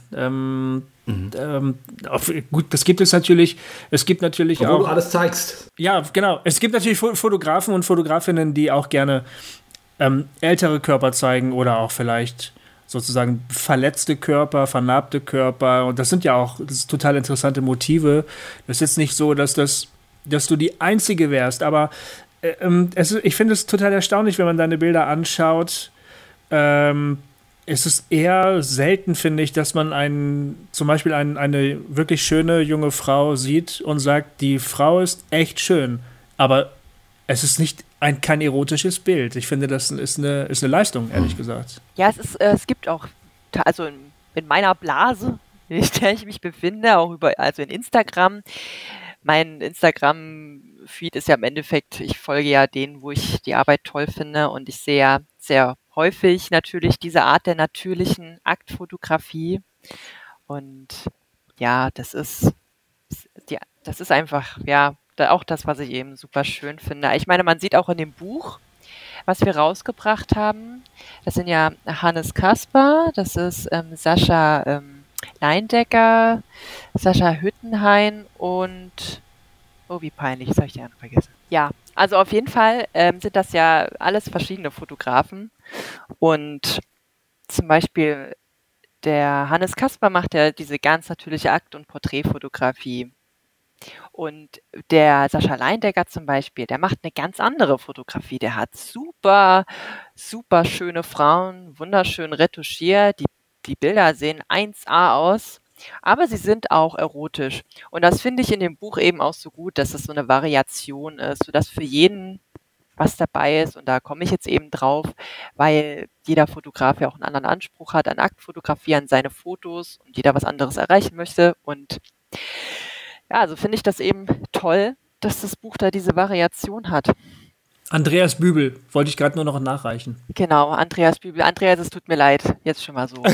Gut, das gibt es natürlich. Es gibt natürlich obwohl auch. Du alles zeigst. Ja, genau. Es gibt natürlich Fotografen und Fotografinnen, die auch gerne ältere Körper zeigen oder auch vielleicht sozusagen verletzte Körper, vernarbte Körper. Und das sind ja auch total interessante Motive. Das ist jetzt nicht so, dass du die Einzige wärst, aber ich finde es total erstaunlich, wenn man deine Bilder anschaut. Es ist eher selten, finde ich, dass man zum Beispiel eine wirklich schöne junge Frau sieht und sagt, die Frau ist echt schön, aber es ist nicht kein erotisches Bild. Ich finde, das ist eine Leistung, ehrlich gesagt. Ja, es gibt auch, also in meiner Blase, in der ich mich befinde, auch also in Instagram. Mein Instagram-Feed ist ja im Endeffekt, ich folge ja denen, wo ich die Arbeit toll finde und ich sehe ja sehr häufig natürlich diese Art der natürlichen Aktfotografie und ja, das ist einfach, ja, auch das, was ich eben super schön finde. Ich meine, man sieht auch in dem Buch, was wir rausgebracht haben, das sind ja Hannes Kasper, das ist Sascha Leindecker, Sascha Hüttenhain und wie peinlich, das habe ich ja noch vergessen. Ja, also auf jeden Fall sind das ja alles verschiedene Fotografen und zum Beispiel der Hannes Kasper macht ja diese ganz natürliche Akt- und Porträtfotografie. Und der Sascha Leindecker zum Beispiel, der macht eine ganz andere Fotografie. Der hat super, super schöne Frauen, wunderschön retuschiert. Die Bilder sehen 1A aus, aber sie sind auch erotisch. Und das finde ich in dem Buch eben auch so gut, dass es so eine Variation ist, sodass für jeden was dabei ist. Und da komme ich jetzt eben drauf, weil jeder Fotograf ja auch einen anderen Anspruch hat an Aktfotografie, an seine Fotos und jeder was anderes erreichen möchte. Und ja, also finde ich das eben toll, dass das Buch da diese Variation hat. Andreas Bübel, wollte ich gerade nur noch nachreichen. Genau, Andreas Bübel. Andreas, es tut mir leid, jetzt schon mal so.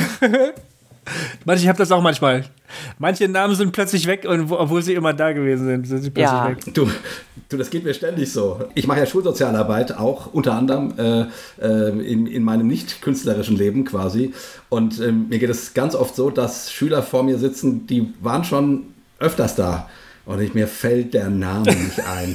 Ich habe das auch manchmal. Manche Namen sind plötzlich weg, obwohl sie immer da gewesen sind sie plötzlich weg. Du, das geht mir ständig so. Ich mache ja Schulsozialarbeit auch, unter anderem in meinem nicht künstlerischen Leben quasi. Und mir geht es ganz oft so, dass Schüler vor mir sitzen, die waren schon öfters da. Und mir fällt der Name nicht ein.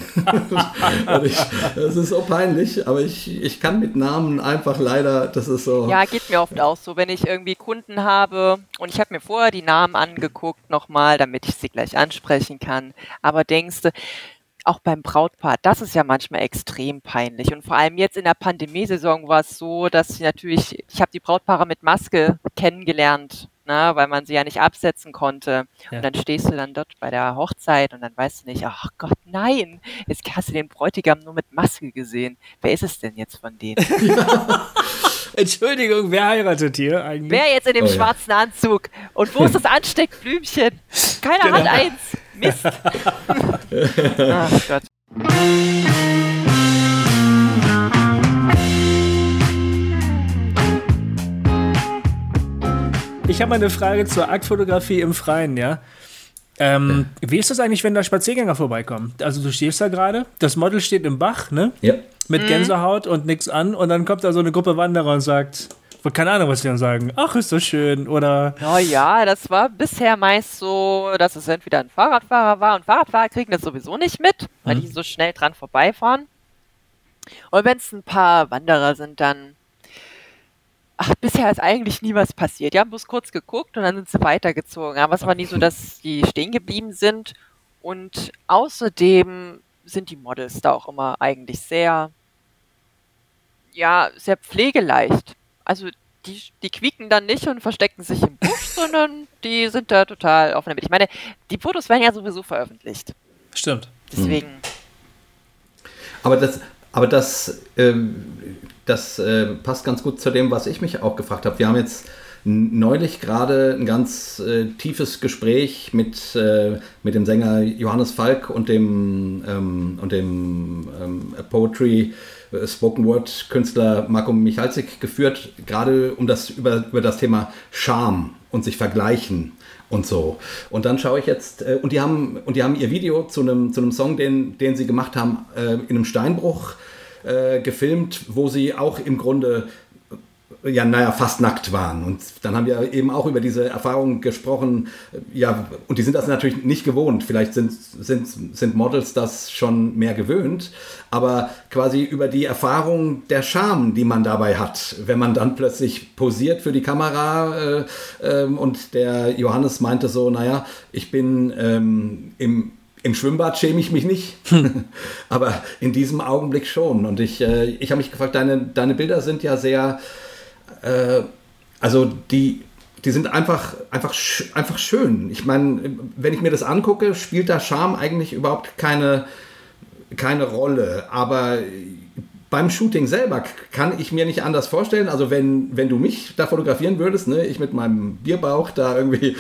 Das ist so peinlich, aber ich kann mit Namen einfach leider, das ist so. Ja, geht mir oft auch so, wenn ich irgendwie Kunden habe und ich habe mir vorher die Namen angeguckt nochmal, damit ich sie gleich ansprechen kann. Aber denkst du, auch beim Brautpaar, das ist ja manchmal extrem peinlich. Und vor allem jetzt in der Pandemiesaison war es so, dass ich habe die Brautpaare mit Maske kennengelernt ne, weil man sie ja nicht absetzen konnte. Ja. Und dann stehst du dann dort bei der Hochzeit und dann weißt du nicht, ach Gott, nein, jetzt hast du den Bräutigam nur mit Maske gesehen. Wer ist es denn jetzt von denen? Ja. Entschuldigung, wer heiratet hier eigentlich? Wer jetzt in dem schwarzen Anzug? Und wo ist das Ansteckblümchen? Keiner hat eins. Mist. Ach Gott. Ich habe mal eine Frage zur Aktfotografie im Freien, ja. Wie ist das eigentlich, wenn da Spaziergänger vorbeikommen? Also du stehst da gerade, das Model steht im Bach, ne? Ja. Mit Gänsehaut und nix an und dann kommt da so eine Gruppe Wanderer und sagt, keine Ahnung, was die dann sagen, ach, ist das schön, oder... Ja, das war bisher meist so, dass es entweder ein Fahrradfahrer war und Fahrradfahrer kriegen das sowieso nicht mit, weil die so schnell dran vorbeifahren. Und wenn es ein paar Wanderer sind, dann... Ach, bisher ist eigentlich nie was passiert. Die haben bloß kurz geguckt und dann sind sie weitergezogen. Aber es war nie so, dass die stehen geblieben sind. Und außerdem sind die Models da auch immer eigentlich sehr pflegeleicht. Also die quieken dann nicht und verstecken sich im Busch, sondern die sind da total offen damit. Ich meine, die Fotos werden ja sowieso veröffentlicht. Stimmt. Deswegen. Aber das passt ganz gut zu dem, was ich mich auch gefragt habe. Wir haben jetzt neulich gerade ein ganz tiefes Gespräch mit dem Sänger Johannes Falk und dem Poetry Spoken Word Künstler Marco Michalzik geführt, gerade über das Thema Scham und sich vergleichen und so. Und dann schaue ich jetzt, und die haben ihr Video zu einem Song, den sie gemacht haben, in einem Steinbruch gefilmt, wo sie auch im Grunde fast nackt waren. Und dann haben wir eben auch über diese Erfahrungen gesprochen. Ja, und die sind das natürlich nicht gewohnt. Vielleicht sind Models das schon mehr gewöhnt. Aber quasi über die Erfahrung der Scham, die man dabei hat, wenn man dann plötzlich posiert für die Kamera. Und der Johannes meinte so, ich bin im Schwimmbad schäme ich mich nicht, aber in diesem Augenblick schon. Und ich habe mich gefragt, deine Bilder sind ja sehr, die sind einfach schön. Ich meine, wenn ich mir das angucke, spielt da Scham eigentlich überhaupt keine Rolle. Aber beim Shooting selber kann ich mir nicht anders vorstellen. Also wenn du mich da fotografieren würdest, ne, ich mit meinem Bierbauch da irgendwie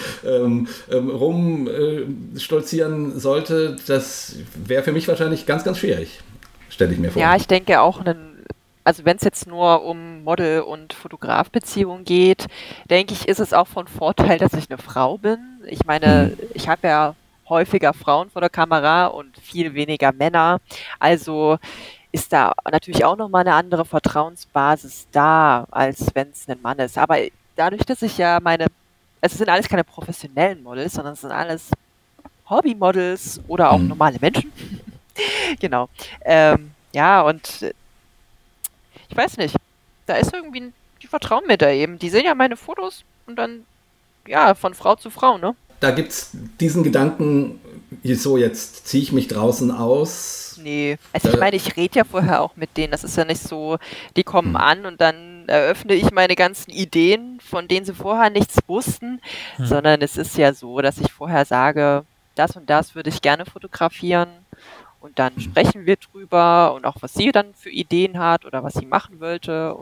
rumstolzieren sollte, das wäre für mich wahrscheinlich ganz, ganz schwierig, stelle ich mir vor. Ja, ich denke auch, also wenn es jetzt nur um Model- und Fotograf-Beziehungen geht, denke ich, ist es auch von Vorteil, dass ich eine Frau bin. Ich meine, ich habe ja häufiger Frauen vor der Kamera und viel weniger Männer. Also ist da natürlich auch nochmal eine andere Vertrauensbasis da, als wenn es ein Mann ist. Aber dadurch, dass ich es sind alles keine professionellen Models, sondern es sind alles Hobbymodels oder auch normale Menschen. Genau. Und ich weiß nicht, da ist irgendwie, die vertrauen mir da eben. Die sehen ja meine Fotos und dann, von Frau zu Frau, ne? Da gibt es diesen Gedanken, so jetzt ziehe ich mich draußen aus. Nee, also ich meine, ich rede ja vorher auch mit denen. Das ist ja nicht so, die kommen an und dann eröffne ich meine ganzen Ideen, von denen sie vorher nichts wussten, sondern es ist ja so, dass ich vorher sage, das und das würde ich gerne fotografieren und dann sprechen wir drüber und auch, was sie dann für Ideen hat oder was sie machen wollte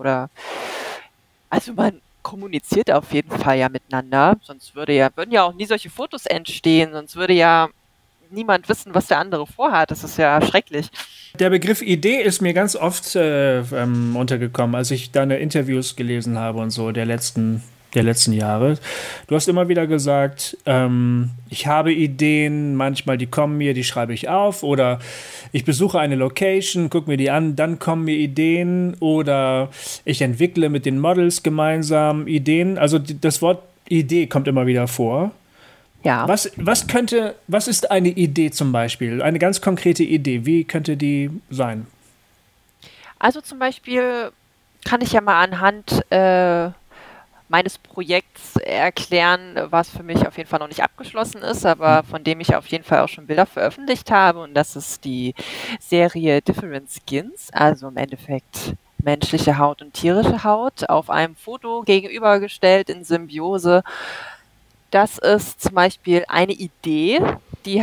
also man kommuniziert auf jeden Fall ja miteinander, sonst würden ja auch nie solche Fotos entstehen, sonst würde ja niemand wissen, was der andere vorhat. Das ist ja schrecklich. Der Begriff Idee ist mir ganz oft untergekommen, als ich deine Interviews gelesen habe und so der letzten Jahre. Du hast immer wieder gesagt, ich habe Ideen, manchmal die kommen mir, die schreibe ich auf oder ich besuche eine Location, gucke mir die an, dann kommen mir Ideen oder ich entwickle mit den Models gemeinsam Ideen. Also das Wort Idee kommt immer wieder vor. Ja. Was ist eine Idee zum Beispiel? Eine ganz konkrete Idee, wie könnte die sein? Also zum Beispiel kann ich ja mal anhand meines Projekts erklären, was für mich auf jeden Fall noch nicht abgeschlossen ist, aber von dem ich auf jeden Fall auch schon Bilder veröffentlicht habe und das ist die Serie Different Skins, also im Endeffekt menschliche Haut und tierische Haut auf einem Foto gegenübergestellt in Symbiose. Das ist zum Beispiel eine Idee, die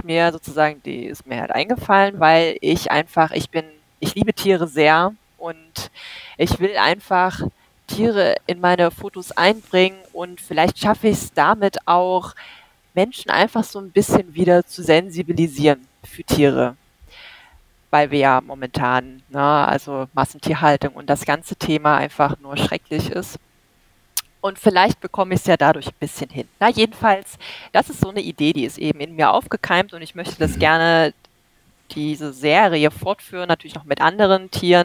ist mir halt eingefallen, weil ich liebe Tiere sehr und ich will einfach Tiere in meine Fotos einbringen und vielleicht schaffe ich es damit auch, Menschen einfach so ein bisschen wieder zu sensibilisieren für Tiere. Weil wir ja momentan, also Massentierhaltung und das ganze Thema einfach nur schrecklich ist. Und vielleicht bekomme ich es ja dadurch ein bisschen hin. Na, jedenfalls, das ist so eine Idee, die ist eben in mir aufgekeimt und ich möchte das gerne, diese Serie fortführen, natürlich noch mit anderen Tieren,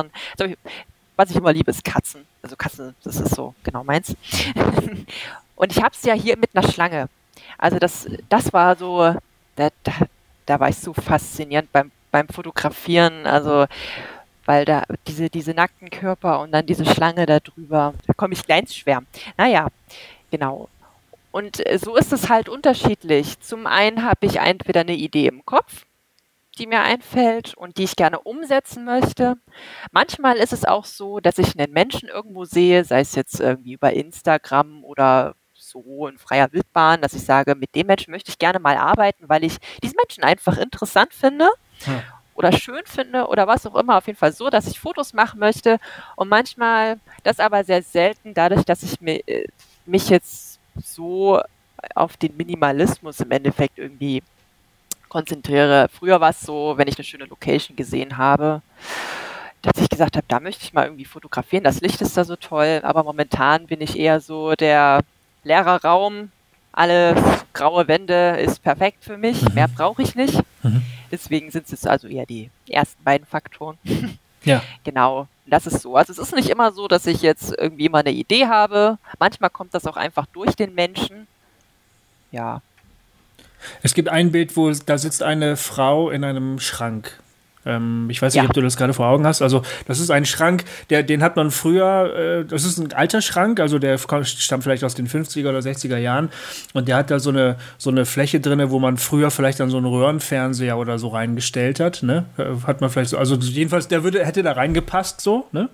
was ich immer liebe, ist Katzen. Also Katzen, das ist so genau meins. Und ich habe es ja hier mit einer Schlange. Also das war so, da war ich so faszinierend beim Fotografieren, also weil da diese nackten Körper und dann diese Schlange da drüber, da komme ich gleich ins Schwärmen. Naja, genau. Und so ist es halt unterschiedlich. Zum einen habe ich entweder eine Idee im Kopf, die mir einfällt und die ich gerne umsetzen möchte. Manchmal ist es auch so, dass ich einen Menschen irgendwo sehe, sei es jetzt irgendwie über Instagram oder so in freier Wildbahn, dass ich sage, mit dem Menschen möchte ich gerne mal arbeiten, weil ich diesen Menschen einfach interessant finde. Oder schön finde oder was auch immer, auf jeden Fall so, dass ich Fotos machen möchte und manchmal, das aber sehr selten, dadurch, dass ich mich jetzt so auf den Minimalismus im Endeffekt irgendwie konzentriere. Früher war es so, wenn ich eine schöne Location gesehen habe, dass ich gesagt habe, da möchte ich mal irgendwie fotografieren, das Licht ist da so toll, aber momentan bin ich eher so der leerer Raum, alle graue Wände ist perfekt für mich, mehr brauche ich nicht. Deswegen sind es also eher die ersten beiden Faktoren. Ja. Genau, das ist so. Also es ist nicht immer so, dass ich jetzt irgendwie mal eine Idee habe. Manchmal kommt das auch einfach durch den Menschen. Ja. Es gibt ein Bild, da sitzt eine Frau in einem Schrank. Ich weiß nicht, ob du das gerade vor Augen hast. Also das ist ein Schrank, den hat man früher, das ist ein alter Schrank, also der stammt vielleicht aus den 50er oder 60er Jahren und der hat da so eine Fläche drin, wo man früher vielleicht dann so einen Röhrenfernseher oder so reingestellt hat, ne? Hat man vielleicht so, also jedenfalls, hätte da reingepasst so, ne?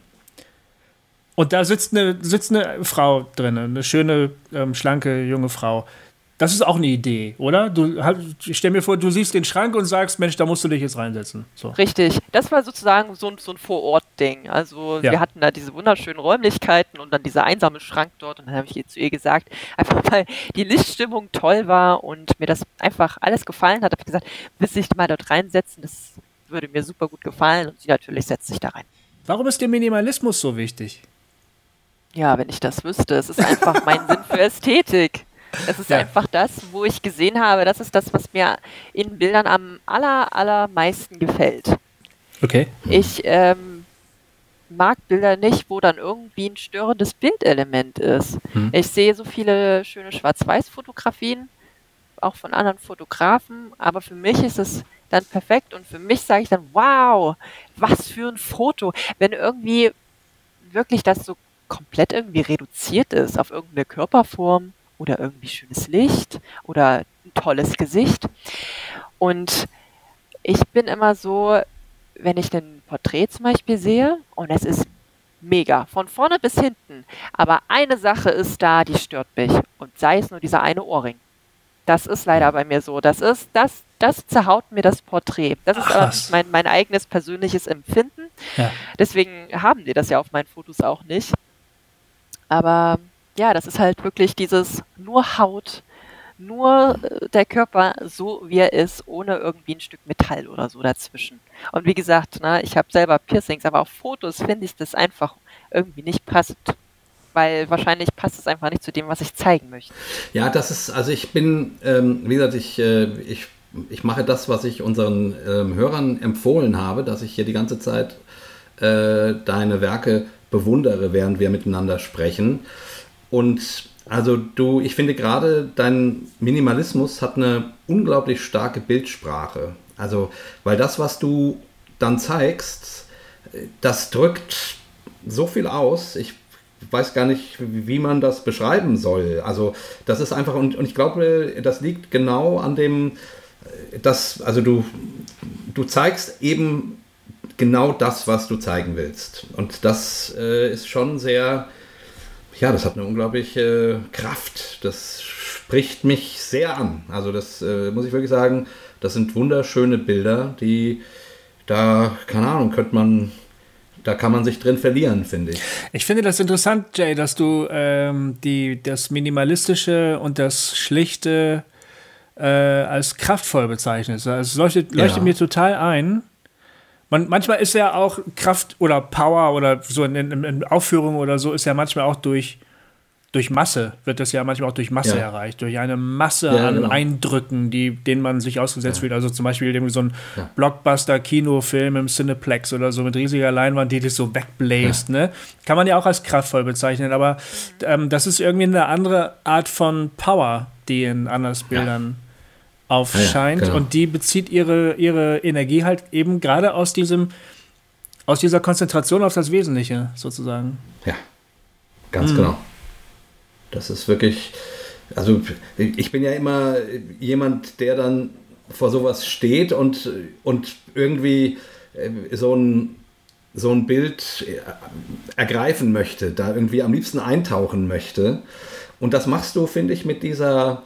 Und da sitzt eine Frau drin, eine schöne, schlanke, junge Frau. Das ist auch eine Idee, oder? Ich stell mir vor, du siehst den Schrank und sagst, Mensch, da musst du dich jetzt reinsetzen. So. Richtig. Das war sozusagen so ein Vor-Ort-Ding. Also wir hatten da diese wunderschönen Räumlichkeiten und dann dieser einsame Schrank dort. Und dann habe ich zu ihr gesagt, einfach weil die Lichtstimmung toll war und mir das einfach alles gefallen hat, habe ich gesagt, willst du dich mal dort reinsetzen? Das würde mir super gut gefallen. Und sie natürlich setzt sich da rein. Warum ist der Minimalismus so wichtig? Ja, wenn ich das wüsste. Es ist einfach mein Sinn für Ästhetik. Es ist einfach das, wo ich gesehen habe, das ist das, was mir in Bildern am allermeisten gefällt. Okay. Ich mag Bilder nicht, wo dann irgendwie ein störendes Bildelement ist. Ich sehe so viele schöne Schwarz-Weiß-Fotografien, auch von anderen Fotografen, aber für mich ist es dann perfekt und für mich sage ich dann, wow, was für ein Foto. Wenn irgendwie wirklich das so komplett irgendwie reduziert ist auf irgendeine Körperform, oder irgendwie schönes Licht oder ein tolles Gesicht. Und ich bin immer so, wenn ich ein Porträt zum Beispiel sehe und es ist mega, von vorne bis hinten, aber eine Sache ist da, die stört mich und sei es nur dieser eine Ohrring. Das ist leider bei mir so. Das zerhaut mir das Porträt. Das ist aber mein eigenes persönliches Empfinden. Ja. Deswegen haben die das ja auf meinen Fotos auch nicht. Aber ja, das ist halt wirklich dieses nur Haut, nur der Körper so, wie er ist, ohne irgendwie ein Stück Metall oder so dazwischen. Und wie gesagt, ich habe selber Piercings, aber auf Fotos finde ich das einfach irgendwie nicht passend. Weil wahrscheinlich passt es einfach nicht zu dem, was ich zeigen möchte. Ja, das ist, also ich bin, wie gesagt, ich mache das, was ich unseren Hörern empfohlen habe, dass ich hier die ganze Zeit deine Werke bewundere, während wir miteinander sprechen. Und also ich finde gerade, dein Minimalismus hat eine unglaublich starke Bildsprache. Also, weil das, was du dann zeigst, das drückt so viel aus. Ich weiß gar nicht, wie man das beschreiben soll. Also, das ist einfach, und ich glaube, das liegt genau an dem, also du zeigst eben genau das, was du zeigen willst. Und das ist schon sehr, ja, das hat eine unglaubliche Kraft. Das spricht mich sehr an. Also das muss ich wirklich sagen, das sind wunderschöne Bilder, die da, keine Ahnung, da kann man sich drin verlieren, finde ich. Ich finde das interessant, Jay, dass du das Minimalistische und das Schlichte als kraftvoll bezeichnest. Es leuchtet mir total ein. Manchmal ist ja auch Kraft oder Power oder so in Aufführungen oder so ist ja manchmal auch durch Masse, wird das ja manchmal auch durch Masse erreicht, durch eine Masse an Eindrücken, denen man sich ausgesetzt fühlt. Also zum Beispiel irgendwie so ein Blockbuster-Kinofilm im Cineplex oder so mit riesiger Leinwand, die das so wegbläst. Ne? Kann man ja auch als kraftvoll bezeichnen, aber das ist irgendwie eine andere Art von Power, die in Annas Bildern aufscheint. Genau. Und die bezieht ihre Energie halt eben gerade aus dieser Konzentration auf das Wesentliche, sozusagen. Ja, ganz genau. Das ist wirklich, also ich bin ja immer jemand, der dann vor sowas steht und irgendwie so ein Bild ergreifen möchte, da irgendwie am liebsten eintauchen möchte. Und das machst du, finde ich, mit dieser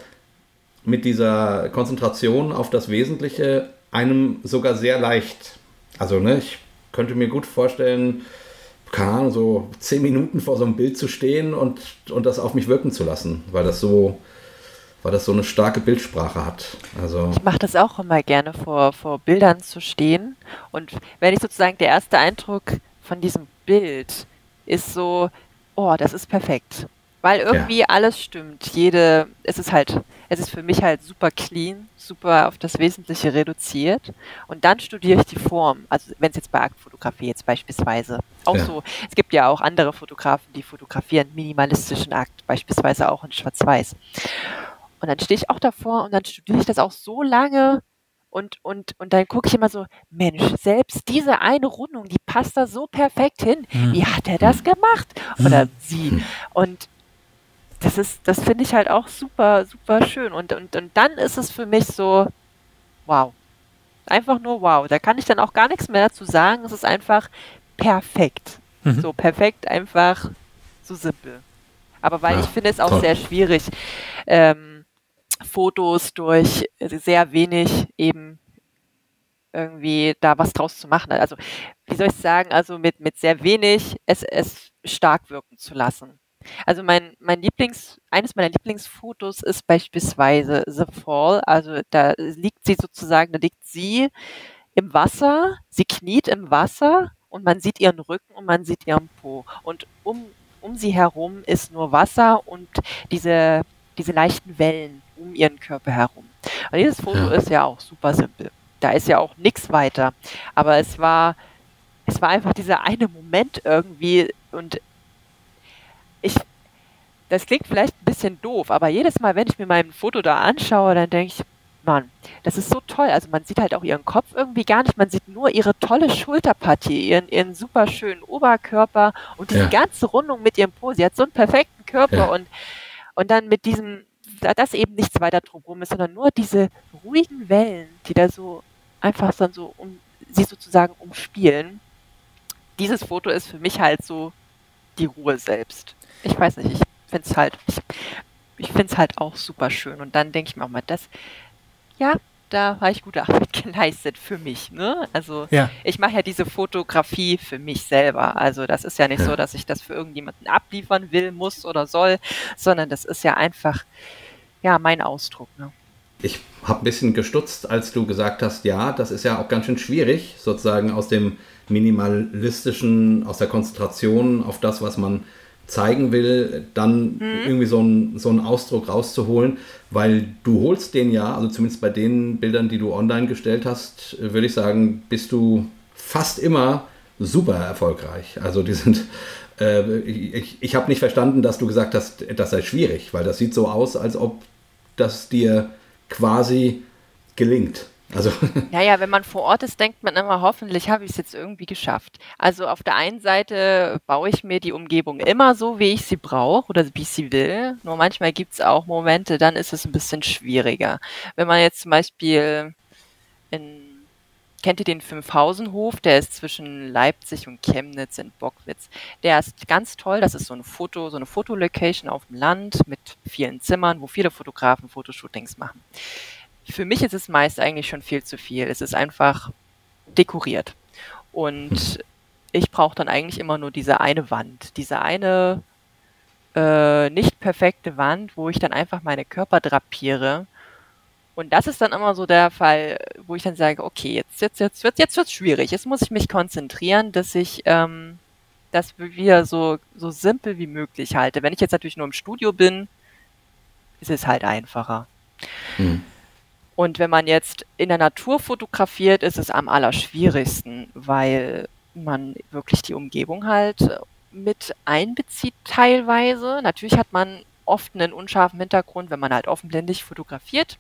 Konzentration auf das Wesentliche einem sogar sehr leicht. Also ich könnte mir gut vorstellen, keine Ahnung, so 10 Minuten vor so einem Bild zu stehen und das auf mich wirken zu lassen, weil das so eine starke Bildsprache hat. Also ich mache das auch immer gerne, vor Bildern zu stehen. Und wenn ich sozusagen, der erste Eindruck von diesem Bild ist so, oh, das ist perfekt. Weil irgendwie alles stimmt. Es ist für mich halt super clean, super auf das Wesentliche reduziert. Und dann studiere ich die Form. Also wenn es jetzt bei Aktfotografie jetzt beispielsweise auch so, es gibt ja auch andere Fotografen, die fotografieren minimalistischen Akt, beispielsweise auch in Schwarz-Weiß. Und dann stehe ich auch davor und dann studiere ich das auch so lange und dann gucke ich immer so, Mensch, selbst diese eine Rundung, die passt da so perfekt hin. Wie hat er das gemacht? Oder sie. Und das finde ich halt auch super, super schön. Und dann ist es für mich so, wow. Einfach nur wow. Da kann ich dann auch gar nichts mehr dazu sagen. Es ist einfach perfekt. So perfekt, einfach so simpel. Aber weil ich finde es auch sehr schwierig, Fotos durch sehr wenig eben irgendwie da was draus zu machen. Also, wie soll ich sagen, also mit sehr wenig es stark wirken zu lassen. Also eines meiner Lieblingsfotos ist beispielsweise The Fall. Also da liegt sie im Wasser, sie kniet im Wasser und man sieht ihren Rücken und man sieht ihren Po. Und um sie herum ist nur Wasser und diese leichten Wellen um ihren Körper herum. Und dieses Foto ist ja auch super simpel. Da ist ja auch nichts weiter. Aber es war einfach dieser eine Moment irgendwie und das klingt vielleicht ein bisschen doof, aber jedes Mal, wenn ich mir mein Foto da anschaue, dann denke ich, Mann, das ist so toll. Also man sieht halt auch ihren Kopf irgendwie gar nicht, man sieht nur ihre tolle Schulterpartie, ihren super schönen Oberkörper und diese ganze Rundung mit ihrem Po. Sie hat so einen perfekten Körper und dann mit diesem, dass eben nichts weiter drumherum ist, sondern nur diese ruhigen Wellen, die da so einfach dann so sie sozusagen umspielen. Dieses Foto ist für mich halt so die Ruhe selbst. Ich weiß nicht, ich finde es halt auch super schön. Und dann denke ich mir auch mal, da habe ich gute Arbeit geleistet für mich. Ne? Also ich mache ja diese Fotografie für mich selber. Also das ist ja nicht so, dass ich das für irgendjemanden abliefern will, muss oder soll, sondern das ist ja einfach mein Ausdruck. Ne? Ich habe ein bisschen gestutzt, als du gesagt hast, das ist ja auch ganz schön schwierig, sozusagen aus dem Minimalistischen, aus der Konzentration auf das, was man zeigen will, dann irgendwie so einen Ausdruck rauszuholen, weil du holst den also zumindest bei den Bildern, die du online gestellt hast, würde ich sagen, bist du fast immer super erfolgreich. Also die sind, ich habe nicht verstanden, dass du gesagt hast, das sei schwierig, weil das sieht so aus, als ob das dir quasi gelingt. Also. Naja, wenn man vor Ort ist, denkt man immer, hoffentlich habe ich es jetzt irgendwie geschafft. Also auf der einen Seite baue ich mir die Umgebung immer so, wie ich sie brauche oder wie ich sie will. Nur manchmal gibt es auch Momente, dann ist es ein bisschen schwieriger. Wenn man jetzt zum Beispiel in kennt ihr den Fünfhausenhof? Der ist zwischen Leipzig und Chemnitz in Bockwitz. Der ist ganz toll. Das ist so eine Fotolocation auf dem Land mit vielen Zimmern, wo viele Fotografen Fotoshootings machen. Für mich ist es meist eigentlich schon viel zu viel. Es ist einfach dekoriert. Und ich brauche dann eigentlich immer nur diese eine Wand, diese eine nicht perfekte Wand, wo ich dann einfach meine Körper drapiere. Und das ist dann immer so der Fall, wo ich dann sage, okay, jetzt wird's schwierig. Jetzt muss ich mich konzentrieren, dass ich das wieder so simpel wie möglich halte. Wenn ich jetzt natürlich nur im Studio bin, ist es halt einfacher. Und wenn man jetzt in der Natur fotografiert, ist es am allerschwierigsten, weil man wirklich die Umgebung halt mit einbezieht teilweise. Natürlich hat man oft einen unscharfen Hintergrund, wenn man halt offenblendig fotografiert.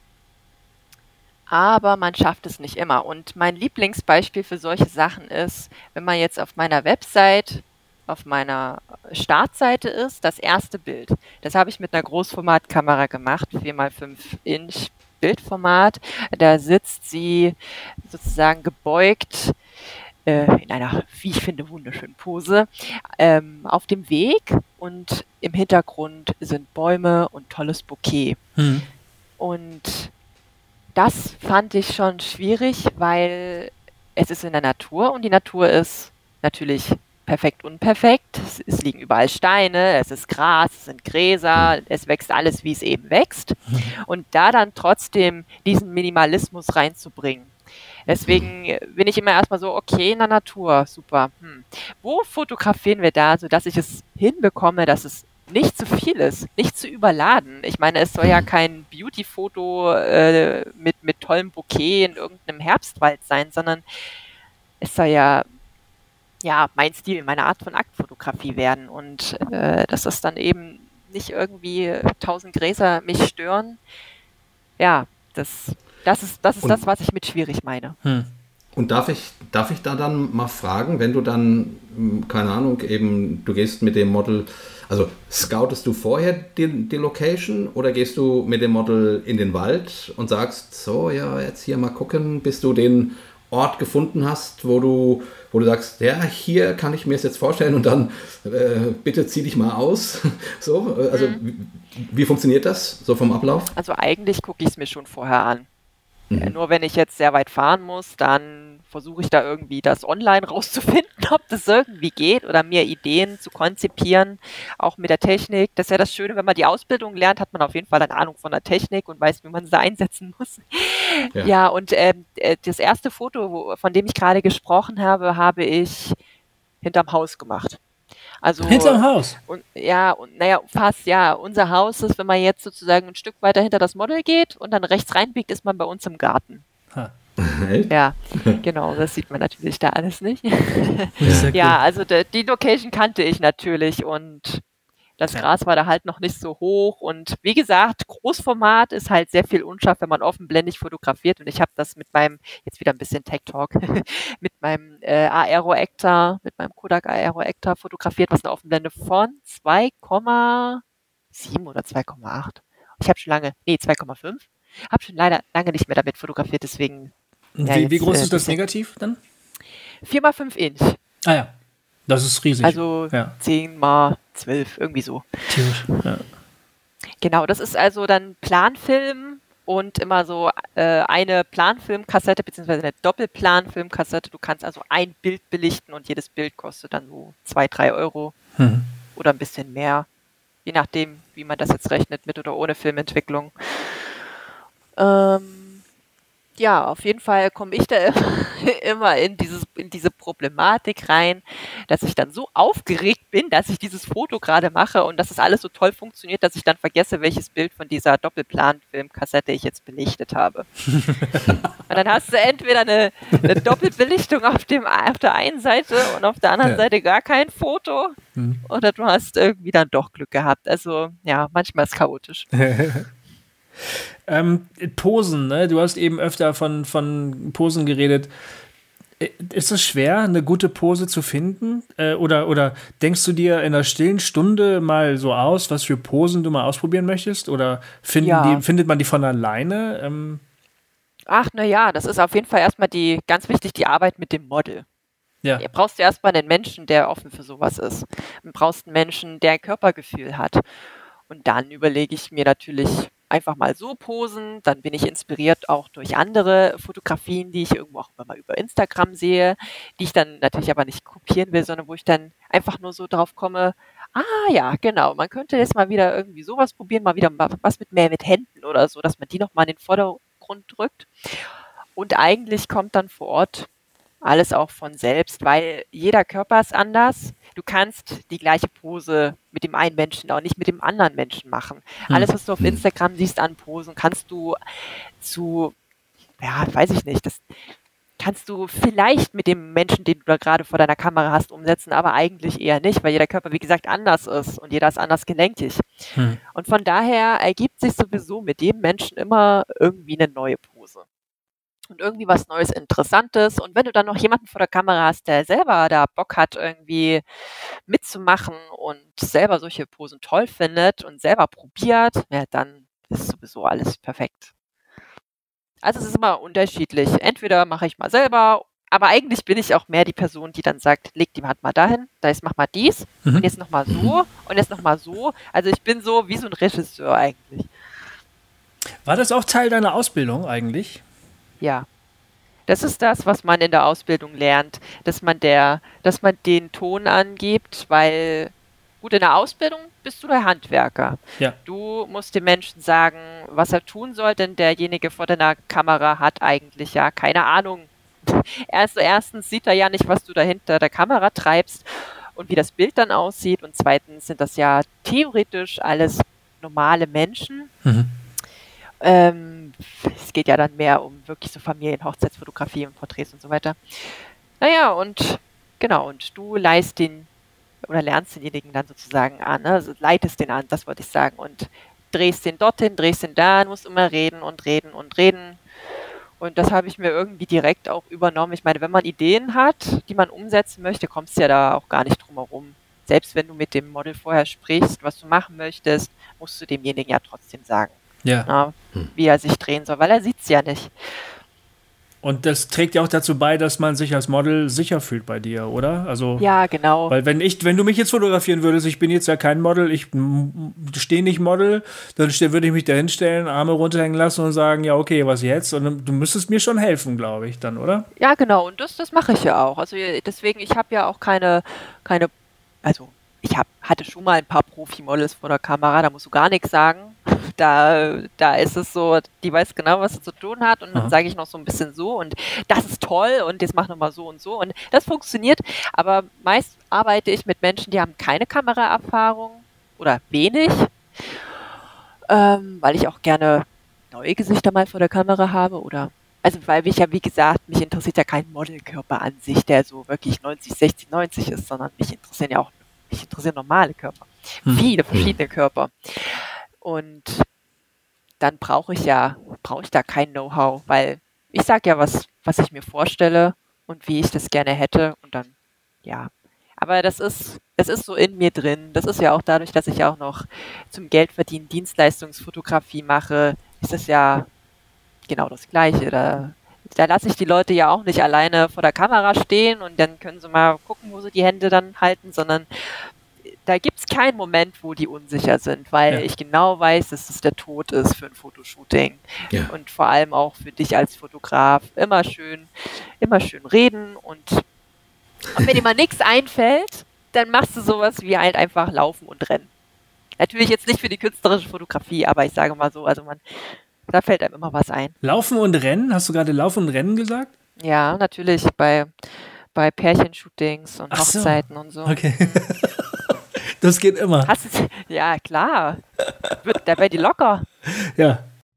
Aber man schafft es nicht immer. Und mein Lieblingsbeispiel für solche Sachen ist, wenn man jetzt auf meiner Website, auf meiner Startseite ist, das erste Bild. Das habe ich mit einer Großformatkamera gemacht, 4x5 Inch Bildformat. Da sitzt sie sozusagen gebeugt in einer, wie ich finde, wunderschönen Pose auf dem Weg und im Hintergrund sind Bäume und tolles Bouquet. Und das fand ich schon schwierig, weil es ist in der Natur und die Natur ist natürlich perfekt unperfekt. Es liegen überall Steine, es ist Gras, es sind Gräser, es wächst alles, wie es eben wächst. Und da dann trotzdem diesen Minimalismus reinzubringen. Deswegen bin ich immer erstmal so, okay, in der Natur, super. Wo fotografieren wir da, sodass ich es hinbekomme, dass es nicht zu viel ist, nicht zu überladen. Ich meine, es soll ja kein Beauty-Foto mit tollem Bouquet in irgendeinem Herbstwald sein, sondern es soll ja mein Stil, meine Art von Aktfotografie werden und dass das dann eben nicht irgendwie 1000 Gräser mich stören. Ja, das ist das, was ich mit schwierig meine. Und darf ich da dann mal fragen, wenn du dann, keine Ahnung, eben, du gehst mit dem Model, also scoutest du vorher die Location oder gehst du mit dem Model in den Wald und sagst, so, ja, jetzt hier mal gucken, bis du den Ort gefunden hast, wo du sagst, ja, hier kann ich mir es jetzt vorstellen und dann bitte zieh dich mal aus. So, also wie funktioniert das so vom Ablauf? Also eigentlich gucke ich es mir schon vorher an. Nur wenn ich jetzt sehr weit fahren muss, dann versuche ich da irgendwie das online rauszufinden, ob das irgendwie geht oder mir Ideen zu konzipieren, auch mit der Technik. Das ist ja das Schöne, wenn man die Ausbildung lernt, hat man auf jeden Fall eine Ahnung von der Technik und weiß, wie man sie einsetzen muss. Ja, und das erste Foto, von dem ich gerade gesprochen habe, habe ich hinterm Haus gemacht. Also, hinterm Haus? Fast, ja. Unser Haus ist, wenn man jetzt sozusagen ein Stück weiter hinter das Model geht und dann rechts reinbiegt, ist man bei uns im Garten. Ja, genau, das sieht man natürlich da alles nicht. Ja, also die Location kannte ich natürlich und das Gras war da halt noch nicht so hoch und wie gesagt, Großformat ist halt sehr viel unscharf, wenn man offenblendig fotografiert und ich habe das mit meinem, jetzt wieder ein bisschen Tech-Talk, mit meinem Aero-Actor, mit meinem Kodak Aero-Actor fotografiert, was eine Offenblende von 2,7 oder 2,8. Ich habe schon 2,5. Habe schon leider lange nicht mehr damit fotografiert, deswegen. Wie groß ist das Negativ dann? 4x5 Inch. Ah ja, das ist riesig. Also 10x12, irgendwie so. Tierisch, ja. Genau, das ist also dann Planfilm und immer so eine Planfilmkassette beziehungsweise eine Doppelplanfilmkassette. Du kannst also ein Bild belichten und jedes Bild kostet dann so 2-3 Euro oder ein bisschen mehr. Je nachdem, wie man das jetzt rechnet, mit oder ohne Filmentwicklung. Ja, auf jeden Fall komme ich da immer in diese Problematik rein, dass ich dann so aufgeregt bin, dass ich dieses Foto gerade mache und dass es alles so toll funktioniert, dass ich dann vergesse, welches Bild von dieser Doppelplanfilmkassette ich jetzt belichtet habe. Und dann hast du entweder eine Doppelbelichtung auf der einen Seite und auf der anderen Seite gar kein Foto oder du hast irgendwie dann doch Glück gehabt. Also ja, manchmal ist es chaotisch. Posen, ne? Du hast eben öfter von Posen geredet. Ist es schwer, eine gute Pose zu finden? Oder denkst du dir in einer stillen Stunde mal so aus, was für Posen du mal ausprobieren möchtest? Oder findet man die von alleine? Ach, naja, das ist auf jeden Fall erstmal ganz wichtig, die Arbeit mit dem Model. Ja. Du brauchst erstmal einen Menschen, der offen für sowas ist. Du brauchst einen Menschen, der ein Körpergefühl hat. Und dann überlege ich mir natürlich einfach mal so posen. Dann bin ich inspiriert auch durch andere Fotografien, die ich irgendwo auch mal über Instagram sehe, die ich dann natürlich aber nicht kopieren will, sondern wo ich dann einfach nur so drauf komme, ja, genau, man könnte jetzt mal wieder irgendwie sowas probieren, mal wieder was mehr mit Händen oder so, dass man die nochmal in den Vordergrund drückt. Und eigentlich kommt dann vor Ort alles auch von selbst, weil jeder Körper ist anders. Du kannst die gleiche Pose mit dem einen Menschen auch nicht mit dem anderen Menschen machen. Alles, was du auf Instagram siehst an Posen, kannst du weiß ich nicht, das kannst du vielleicht mit dem Menschen, den du da gerade vor deiner Kamera hast, umsetzen, aber eigentlich eher nicht, weil jeder Körper, wie gesagt, anders ist und jeder ist anders gelenkig. Und von daher ergibt sich sowieso mit jedem Menschen immer irgendwie eine neue Pose. Und irgendwie was Neues, Interessantes. Und wenn du dann noch jemanden vor der Kamera hast, der selber da Bock hat, irgendwie mitzumachen und selber solche Posen toll findet und selber probiert, ja, dann ist sowieso alles perfekt. Also es ist immer unterschiedlich. Entweder mache ich mal selber, aber eigentlich bin ich auch mehr die Person, die dann sagt, leg die Hand mal dahin, da jetzt mach mal dies und jetzt nochmal so und jetzt nochmal so. Also ich bin so wie so ein Regisseur eigentlich. War das auch Teil deiner Ausbildung eigentlich? Ja. Das ist das, was man in der Ausbildung lernt, dass man den Ton angibt, weil gut, in der Ausbildung bist du der Handwerker. Ja. Du musst dem Menschen sagen, was er tun soll, denn derjenige vor deiner Kamera hat eigentlich ja keine Ahnung. Erstens sieht er ja nicht, was du da hinter der Kamera treibst und wie das Bild dann aussieht. Und zweitens sind das ja theoretisch alles normale Menschen. Es geht ja dann mehr um wirklich so Familien, Hochzeitsfotografie und Porträts und so weiter. Naja, und genau, und du lernst denjenigen dann sozusagen an, ne? Also leitest den an, das wollte ich sagen, und drehst den dorthin, drehst den da, musst immer reden und reden und reden. Und das habe ich mir irgendwie direkt auch übernommen. Ich meine, wenn man Ideen hat, die man umsetzen möchte, kommst du ja da auch gar nicht drum herum. Selbst wenn du mit dem Model vorher sprichst, was du machen möchtest, musst du demjenigen ja trotzdem sagen. Ja. Wie er sich drehen soll, weil er sieht es ja nicht. Und das trägt ja auch dazu bei, dass man sich als Model sicher fühlt bei dir, oder? Also, ja, genau. Weil wenn du mich jetzt fotografieren würdest, ich bin jetzt ja kein Model, ich stehe nicht Model, dann würde ich mich da hinstellen, Arme runterhängen lassen und sagen, ja okay, was jetzt? Und du müsstest mir schon helfen, glaube ich, dann, oder? Ja, genau. Und das mache ich ja auch. Also deswegen, ich habe ja auch also ich hatte schon mal ein paar Profi-Models vor der Kamera, da musst du gar nichts sagen. Da ist es so, die weiß genau, was sie zu tun hat und dann sage ich noch so ein bisschen so und das ist toll und jetzt mach nochmal so und so und das funktioniert, aber meist arbeite ich mit Menschen, die haben keine Kameraerfahrung oder wenig, weil ich auch gerne neue Gesichter mal vor der Kamera habe also weil mich interessiert ja kein Modelkörper an sich, der so wirklich 90, 60, 90 ist, sondern mich interessieren normale Körper, viele verschiedene Körper. Und dann brauche ich da kein Know-how, weil ich sage ja, was ich mir vorstelle und wie ich das gerne hätte und dann, ja. Aber das ist so in mir drin. Das ist ja auch dadurch, dass ich auch noch zum Geldverdienen Dienstleistungsfotografie mache, ist das ja genau das Gleiche. Da lasse ich die Leute ja auch nicht alleine vor der Kamera stehen und dann können sie mal gucken, wo sie die Hände dann halten, sondern da gibt es keinen Moment, wo die unsicher sind, weil ich genau weiß, dass es der Tod ist für ein Fotoshooting. Ja. Und vor allem auch für dich als Fotograf. Immer schön reden und wenn dir mal nichts einfällt, dann machst du sowas wie halt einfach laufen und rennen. Natürlich jetzt nicht für die künstlerische Fotografie, aber ich sage mal so, also da fällt einem immer was ein. Laufen und Rennen? Hast du gerade Laufen und Rennen gesagt? Ja, natürlich, bei Pärchenshootings und Hochzeiten und so. Okay. Das geht immer. Ja, klar. Da wäre die locker. Ja.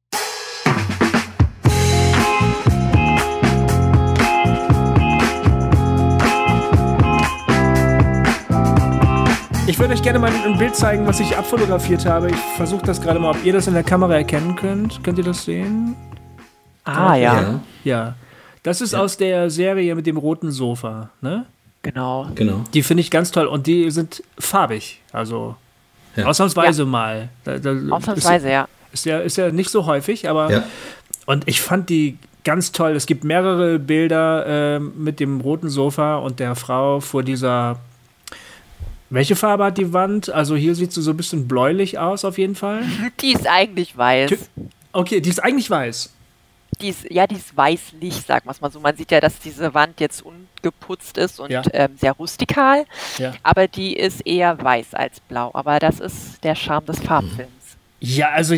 Ich würde euch gerne mal ein Bild zeigen, was ich abfotografiert habe. Ich versuche das gerade mal, ob ihr das in der Kamera erkennen könnt. Könnt ihr das sehen? Ja. Ja. Das ist aus der Serie mit dem roten Sofa, ne? Genau. Die finde ich ganz toll und die sind farbig, also ausnahmsweise mal. Ausnahmsweise, Ist ja nicht so häufig, aber und ich fand die ganz toll. Es gibt mehrere Bilder mit dem roten Sofa und der Frau vor dieser. Welche Farbe hat die Wand? Also hier sieht sie so ein bisschen bläulich aus auf jeden Fall. Die ist eigentlich weiß. Okay, die ist eigentlich weiß. Die ist weißlich, sagen wir es mal so. Man sieht ja, dass diese Wand jetzt ungeputzt ist und sehr rustikal. Ja. Aber die ist eher weiß als blau. Aber das ist der Charme des Farbfilms. Ja, also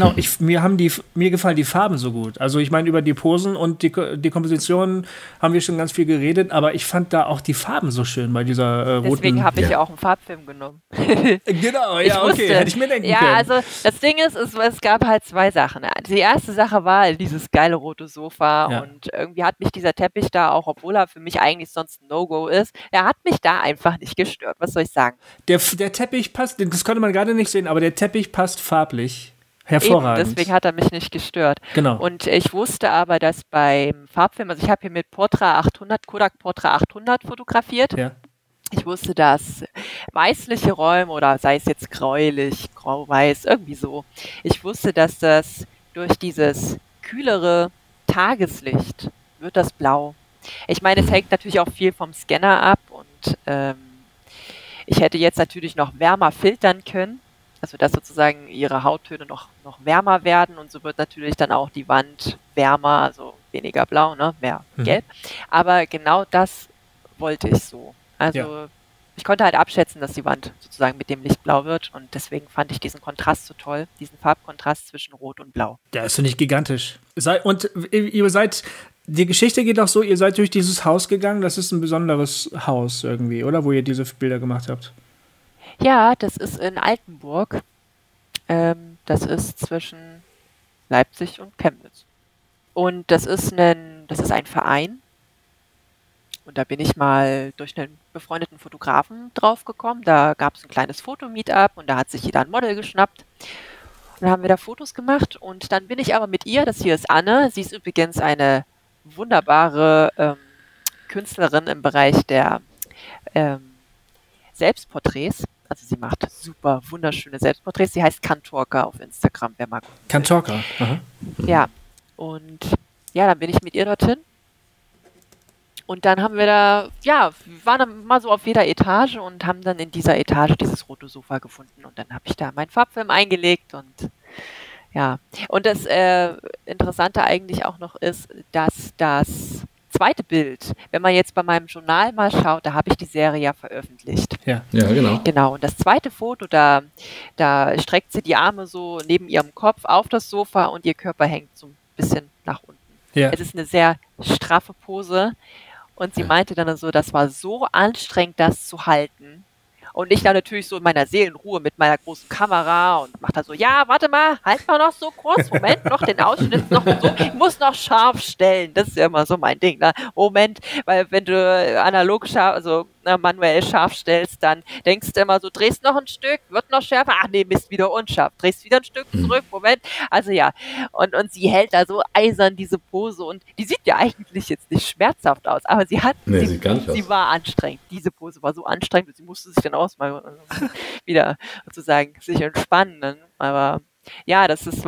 mir gefallen die Farben so gut. Also ich meine, über die Posen und die Kompositionen haben wir schon ganz viel geredet, aber ich fand da auch die Farben so schön bei dieser roten... Deswegen habe ich ja auch einen Farbfilm genommen. Genau, ja, okay, hätte ich mir denken können. Ja, also das Ding ist, es gab halt zwei Sachen. Die erste Sache war dieses geile rote Sofa und irgendwie hat mich dieser Teppich da auch, obwohl er für mich eigentlich sonst ein No-Go ist, er hat mich da einfach nicht gestört. Was soll ich sagen? Der Teppich passt, das konnte man gerade nicht sehen, aber der Teppich passt farblich. Hervorragend. Eben, deswegen hat er mich nicht gestört. Genau. Und ich wusste aber, dass beim Farbfilm, also ich habe hier mit Kodak Portra 800 fotografiert. Ja. Ich wusste, dass weißliche Räume oder sei es jetzt gräulich, grau-weiß, irgendwie so. Ich wusste, dass das durch dieses kühlere Tageslicht wird das blau. Ich meine, es hängt natürlich auch viel vom Scanner ab und ich hätte jetzt natürlich noch wärmer filtern können. Also dass sozusagen ihre Hauttöne noch wärmer werden und so wird natürlich dann auch die Wand wärmer, also weniger blau, ne, mehr gelb. Aber genau das wollte ich so. Also ich konnte halt abschätzen, dass die Wand sozusagen mit dem Licht blau wird und deswegen fand ich diesen Kontrast so toll, diesen Farbkontrast zwischen Rot und Blau. Der ist, finde ich, gigantisch. Und die Geschichte geht auch so, ihr seid durch dieses Haus gegangen, das ist ein besonderes Haus irgendwie, oder? Wo ihr diese Bilder gemacht habt. Ja, das ist in Altenburg. Das ist zwischen Leipzig und Chemnitz. Und das ist ein Verein. Und da bin ich mal durch einen befreundeten Fotografen draufgekommen. Da gab es ein kleines Foto-Meetup und da hat sich jeder ein Model geschnappt. Und dann haben wir da Fotos gemacht. Und dann bin ich aber mit ihr, das hier ist Anne. Sie ist übrigens eine wunderbare Künstlerin im Bereich der Selbstporträts. Also sie macht super, wunderschöne Selbstporträts. Sie heißt Kantorka auf Instagram, wer mag. Kantorka, aha. Ja, und dann bin ich mit ihr dorthin. Und dann haben wir da, wir waren dann mal so auf jeder Etage und haben dann in dieser Etage dieses rote Sofa gefunden. Und dann habe ich da meinen Farbfilm eingelegt und ja. Und das Interessante eigentlich auch noch ist, dass das zweite Bild, wenn man jetzt bei meinem Journal mal schaut, da habe ich die Serie ja veröffentlicht. Ja, genau. Genau, und das zweite Foto, da streckt sie die Arme so neben ihrem Kopf auf das Sofa und ihr Körper hängt so ein bisschen nach unten. Ja. Es ist eine sehr straffe Pose und sie meinte dann so, das war so anstrengend, das zu halten. Und ich da natürlich so in meiner Seelenruhe mit meiner großen Kamera und mach da so, ja, warte mal, halt mal noch so kurz, Moment, noch den Ausschnitt noch so, ich muss noch scharf stellen, das ist ja immer so mein Ding, ne? Moment, weil wenn du analog scharf, also manuell scharf stellst, dann denkst du immer so, drehst noch ein Stück, wird noch schärfer, ach nee, Mist, wieder unscharf, drehst wieder ein Stück zurück, Moment, also ja, und sie hält da so eisern diese Pose und die sieht ja eigentlich jetzt nicht schmerzhaft aus, aber sie war anstrengend, diese Pose war so anstrengend und sie musste sich dann mal wieder sozusagen sich entspannen, aber ja,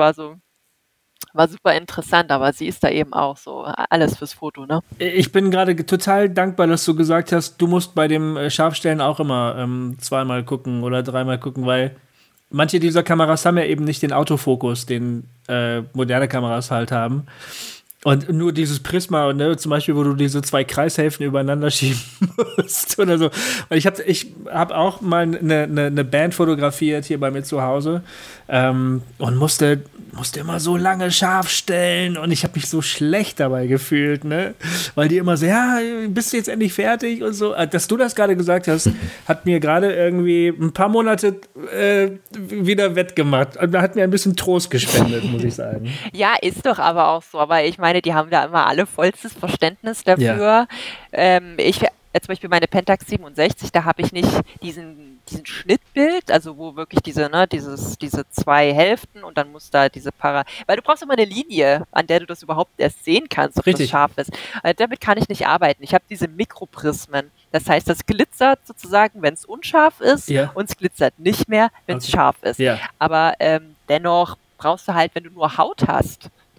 war super interessant, aber sie ist da eben auch so alles fürs Foto, ne? Ich bin gerade total dankbar, dass du gesagt hast, du musst bei dem Scharfstellen auch immer zweimal gucken oder dreimal gucken, weil manche dieser Kameras haben ja eben nicht den Autofokus, den moderne Kameras halt haben. Und nur dieses Prisma, ne, zum Beispiel, wo du diese zwei Kreishälften übereinander schieben musst oder so. Und ich hab auch mal eine Band fotografiert hier bei mir zu Hause und musste immer so lange scharf stellen und ich habe mich so schlecht dabei gefühlt, ne? Weil die immer so, ja, bist du jetzt endlich fertig und so. Dass du das gerade gesagt hast, hat mir gerade irgendwie ein paar Monate wieder wettgemacht. Hat mir ein bisschen Trost gespendet, muss ich sagen. Ja, ist doch aber auch so. Aber ich meine, die haben da immer alle vollstes Verständnis dafür. Ja. Zum Beispiel meine Pentax 67, da habe ich nicht diesen Schnittbild, also wo wirklich diese zwei Hälften und dann muss da weil du brauchst immer eine Linie, an der du das überhaupt erst sehen kannst, ob das scharf ist. Damit kann ich nicht arbeiten. Ich habe diese Mikroprismen. Das heißt, das glitzert sozusagen, wenn es unscharf ist und es glitzert nicht mehr, wenn es scharf ist. Ja. Aber dennoch brauchst du halt, wenn du nur Haut hast,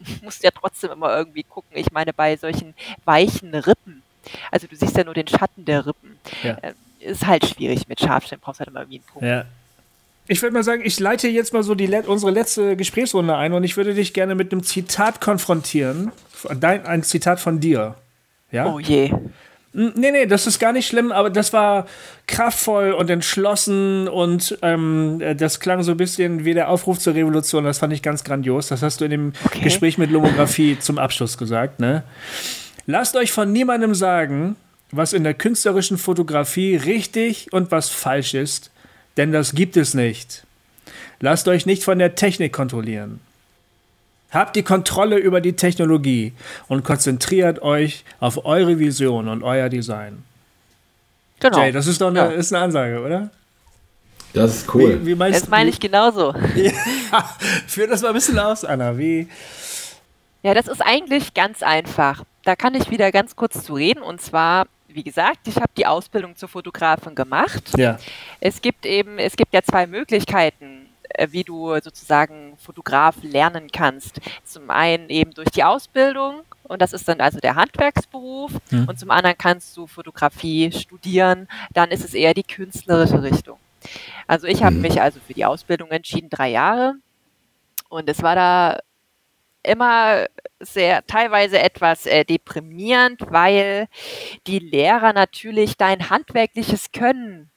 musst ja trotzdem immer irgendwie gucken. Ich meine, bei solchen weichen Rippen, also du siehst ja nur den Schatten der Rippen, ist halt schwierig mit Scharfstellen, brauchst halt immer irgendwie einen Punkt. Ja. Ich würde mal sagen, ich leite jetzt mal so unsere letzte Gesprächsrunde ein und ich würde dich gerne mit einem Zitat konfrontieren. Ein Zitat von dir. Ja? Oh je. Nee, das ist gar nicht schlimm, aber das war kraftvoll und entschlossen und das klang so ein bisschen wie der Aufruf zur Revolution. Das fand ich ganz grandios. Das hast du in dem Gespräch mit Lomografie zum Abschluss gesagt, ne? Lasst euch von niemandem sagen, was in der künstlerischen Fotografie richtig und was falsch ist, denn das gibt es nicht. Lasst euch nicht von der Technik kontrollieren. Habt die Kontrolle über die Technologie und konzentriert euch auf eure Vision und euer Design. Genau. Jay, das ist doch ist eine Ansage, oder? Das ist cool. Wie das meine ich genauso. Ja, führ das mal ein bisschen aus, Anna. Wie? Ja, das ist eigentlich ganz einfach. Da kann ich wieder ganz kurz zu reden. Und zwar, wie gesagt, ich habe die Ausbildung zur Fotografin gemacht. Ja. Es gibt ja 2 Möglichkeiten, wie du sozusagen Fotograf lernen kannst. Zum einen eben durch die Ausbildung, und das ist dann also der Handwerksberuf, und zum anderen kannst du Fotografie studieren, dann ist es eher die künstlerische Richtung. Also ich habe mich also für die Ausbildung entschieden, 3 Jahre, und es war da immer teilweise etwas deprimierend, weil die Lehrer natürlich dein handwerkliches Können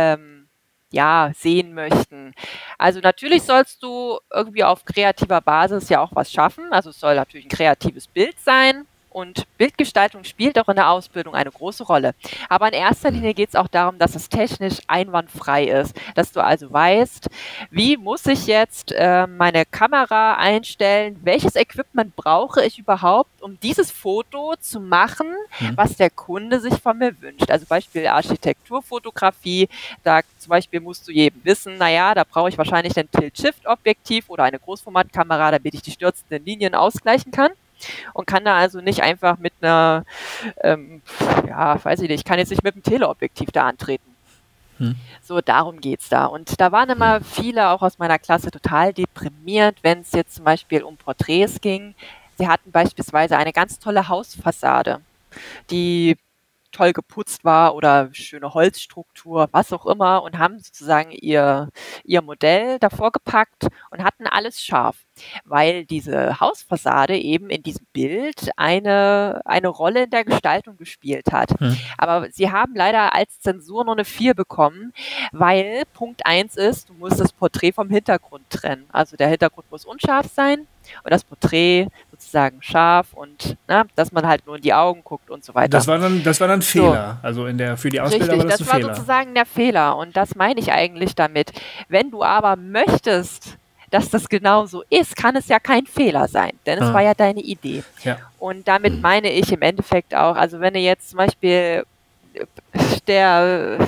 sehen möchten. Also natürlich sollst du irgendwie auf kreativer Basis ja auch was schaffen. Also es soll natürlich ein kreatives Bild sein. Und Bildgestaltung spielt auch in der Ausbildung eine große Rolle. Aber in erster Linie geht es auch darum, dass es technisch einwandfrei ist. Dass du also weißt, wie muss ich jetzt meine Kamera einstellen, welches Equipment brauche ich überhaupt, um dieses Foto zu machen, was der Kunde sich von mir wünscht. Also Beispiel Architekturfotografie, da zum Beispiel musst du jedem wissen, naja, da brauche ich wahrscheinlich ein Tilt-Shift-Objektiv oder eine Großformatkamera, damit ich die stürzenden Linien ausgleichen kann. Und kann da also nicht einfach mit einer, weiß ich nicht, ich kann jetzt nicht mit einem Teleobjektiv da antreten. So, darum geht's da. Und da waren immer viele, auch aus meiner Klasse, total deprimiert, wenn es jetzt zum Beispiel um Porträts ging. Sie hatten beispielsweise eine ganz tolle Hausfassade, die toll geputzt war oder schöne Holzstruktur, was auch immer, und haben sozusagen ihr Modell davor gepackt und hatten alles scharf, weil diese Hausfassade eben in diesem Bild eine Rolle in der Gestaltung gespielt hat. Aber sie haben leider als Zensur nur eine 4 bekommen, weil Punkt 1 ist, du musst das Porträt vom Hintergrund trennen. Also der Hintergrund muss unscharf sein und das Porträt sozusagen scharf und dass man halt nur in die Augen guckt und so weiter. Das war dann Fehler. So. Also für die Ausbilder Richtig, war das ein Fehler. Das war sozusagen der Fehler, und das meine ich eigentlich damit. Wenn du aber möchtest, dass das genau so ist, kann es ja kein Fehler sein, denn es war ja deine Idee. Ja. Und damit meine ich im Endeffekt auch, also wenn du jetzt zum Beispiel der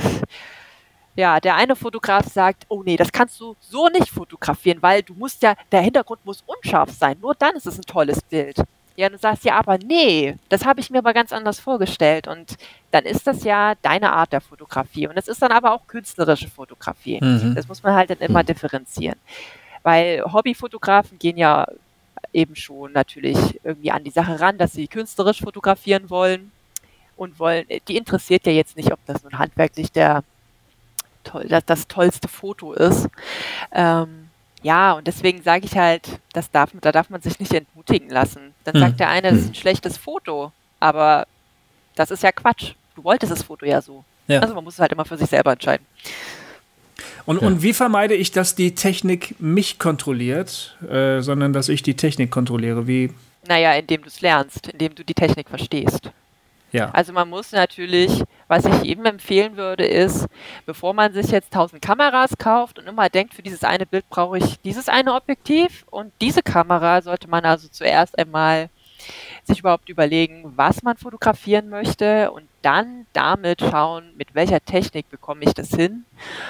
eine Fotograf sagt, oh nee, das kannst du so nicht fotografieren, weil der Hintergrund muss unscharf sein, nur dann ist es ein tolles Bild. Ja, du sagst ja, aber nee, das habe ich mir aber ganz anders vorgestellt, und dann ist das ja deine Art der Fotografie, und es ist dann aber auch künstlerische Fotografie. Das muss man halt dann immer differenzieren, weil Hobbyfotografen gehen ja eben schon natürlich irgendwie an die Sache ran, dass sie künstlerisch fotografieren wollen, die interessiert ja jetzt nicht, ob das nun handwerklich das tollste Foto ist. Und deswegen sage ich halt, da darf man sich nicht entmutigen lassen. Dann sagt der eine, das ist ein schlechtes Foto, aber das ist ja Quatsch. Du wolltest das Foto ja so. Ja. Also man muss es halt immer für sich selber entscheiden. Und wie vermeide ich, dass die Technik mich kontrolliert, sondern dass ich die Technik kontrolliere? Wie? Naja, indem du es lernst, indem du die Technik verstehst. Ja. Also man muss natürlich, was ich jedem empfehlen würde, ist, bevor man sich jetzt 1000 Kameras kauft und immer denkt, für dieses eine Bild brauche ich dieses eine Objektiv und diese Kamera, sollte man also zuerst einmal sich überhaupt überlegen, was man fotografieren möchte, und dann damit schauen, mit welcher Technik bekomme ich das hin.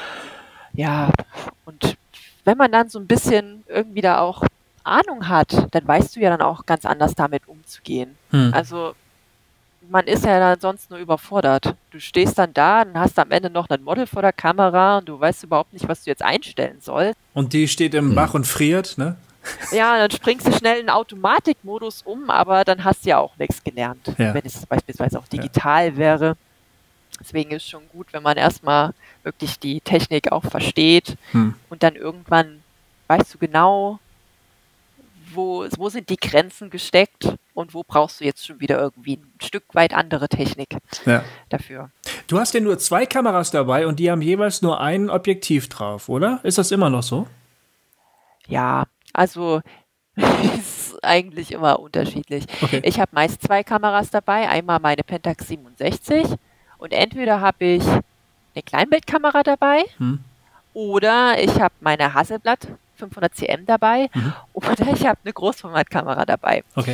Ja, und wenn man dann so ein bisschen irgendwie da auch Ahnung hat, dann weißt du ja dann auch ganz anders damit umzugehen. Also man ist ja dann sonst nur überfordert. Du stehst dann da, dann hast du am Ende noch ein Model vor der Kamera und du weißt überhaupt nicht, was du jetzt einstellen sollst. Und die steht im Bach und friert, ne? Ja, dann springst du schnell in Automatikmodus um, aber dann hast du ja auch nichts gelernt, wenn es beispielsweise auch digital wäre. Deswegen ist es schon gut, wenn man erstmal wirklich die Technik auch versteht und dann irgendwann weißt du genau, wo sind die Grenzen gesteckt und wo brauchst du jetzt schon wieder irgendwie ein Stück weit andere Technik dafür. Du hast ja nur 2 Kameras dabei und die haben jeweils nur ein Objektiv drauf, oder? Ist das immer noch so? Ja, also ist eigentlich immer unterschiedlich. Okay. Ich habe meist 2 Kameras dabei, einmal meine Pentax 67 und entweder habe ich eine Kleinbildkamera dabei oder ich habe meine Hasselblad 500 cm dabei oder ich habe eine Großformatkamera dabei. Okay.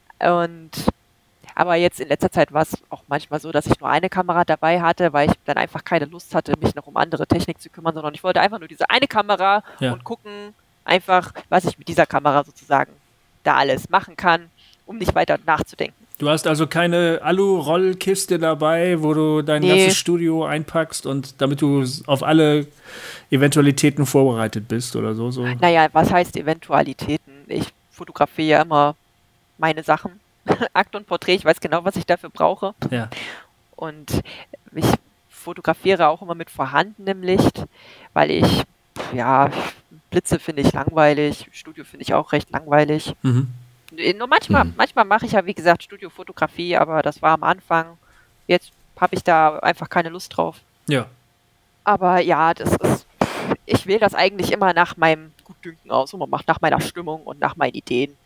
Aber jetzt in letzter Zeit war es auch manchmal so, dass ich nur eine Kamera dabei hatte, weil ich dann einfach keine Lust hatte, mich noch um andere Technik zu kümmern, sondern ich wollte einfach nur diese eine Kamera und gucken einfach, was ich mit dieser Kamera sozusagen da alles machen kann, um nicht weiter nachzudenken. Du hast also keine Alu-Rollkiste dabei, wo du dein ganzes Studio einpackst und damit du auf alle Eventualitäten vorbereitet bist oder so? Naja, was heißt Eventualitäten? Ich fotografiere ja immer meine Sachen. Akt und Porträt, ich weiß genau, was ich dafür brauche. Ja. Und ich fotografiere auch immer mit vorhandenem Licht, weil Blitze finde ich langweilig, Studio finde ich auch recht langweilig. Nur manchmal mache ich ja, wie gesagt, Studiofotografie, aber das war am Anfang. Jetzt habe ich da einfach keine Lust drauf. Ja. Aber ja, ich wähle das eigentlich immer nach meinem Gutdünken aus und man macht nach meiner Stimmung und nach meinen Ideen.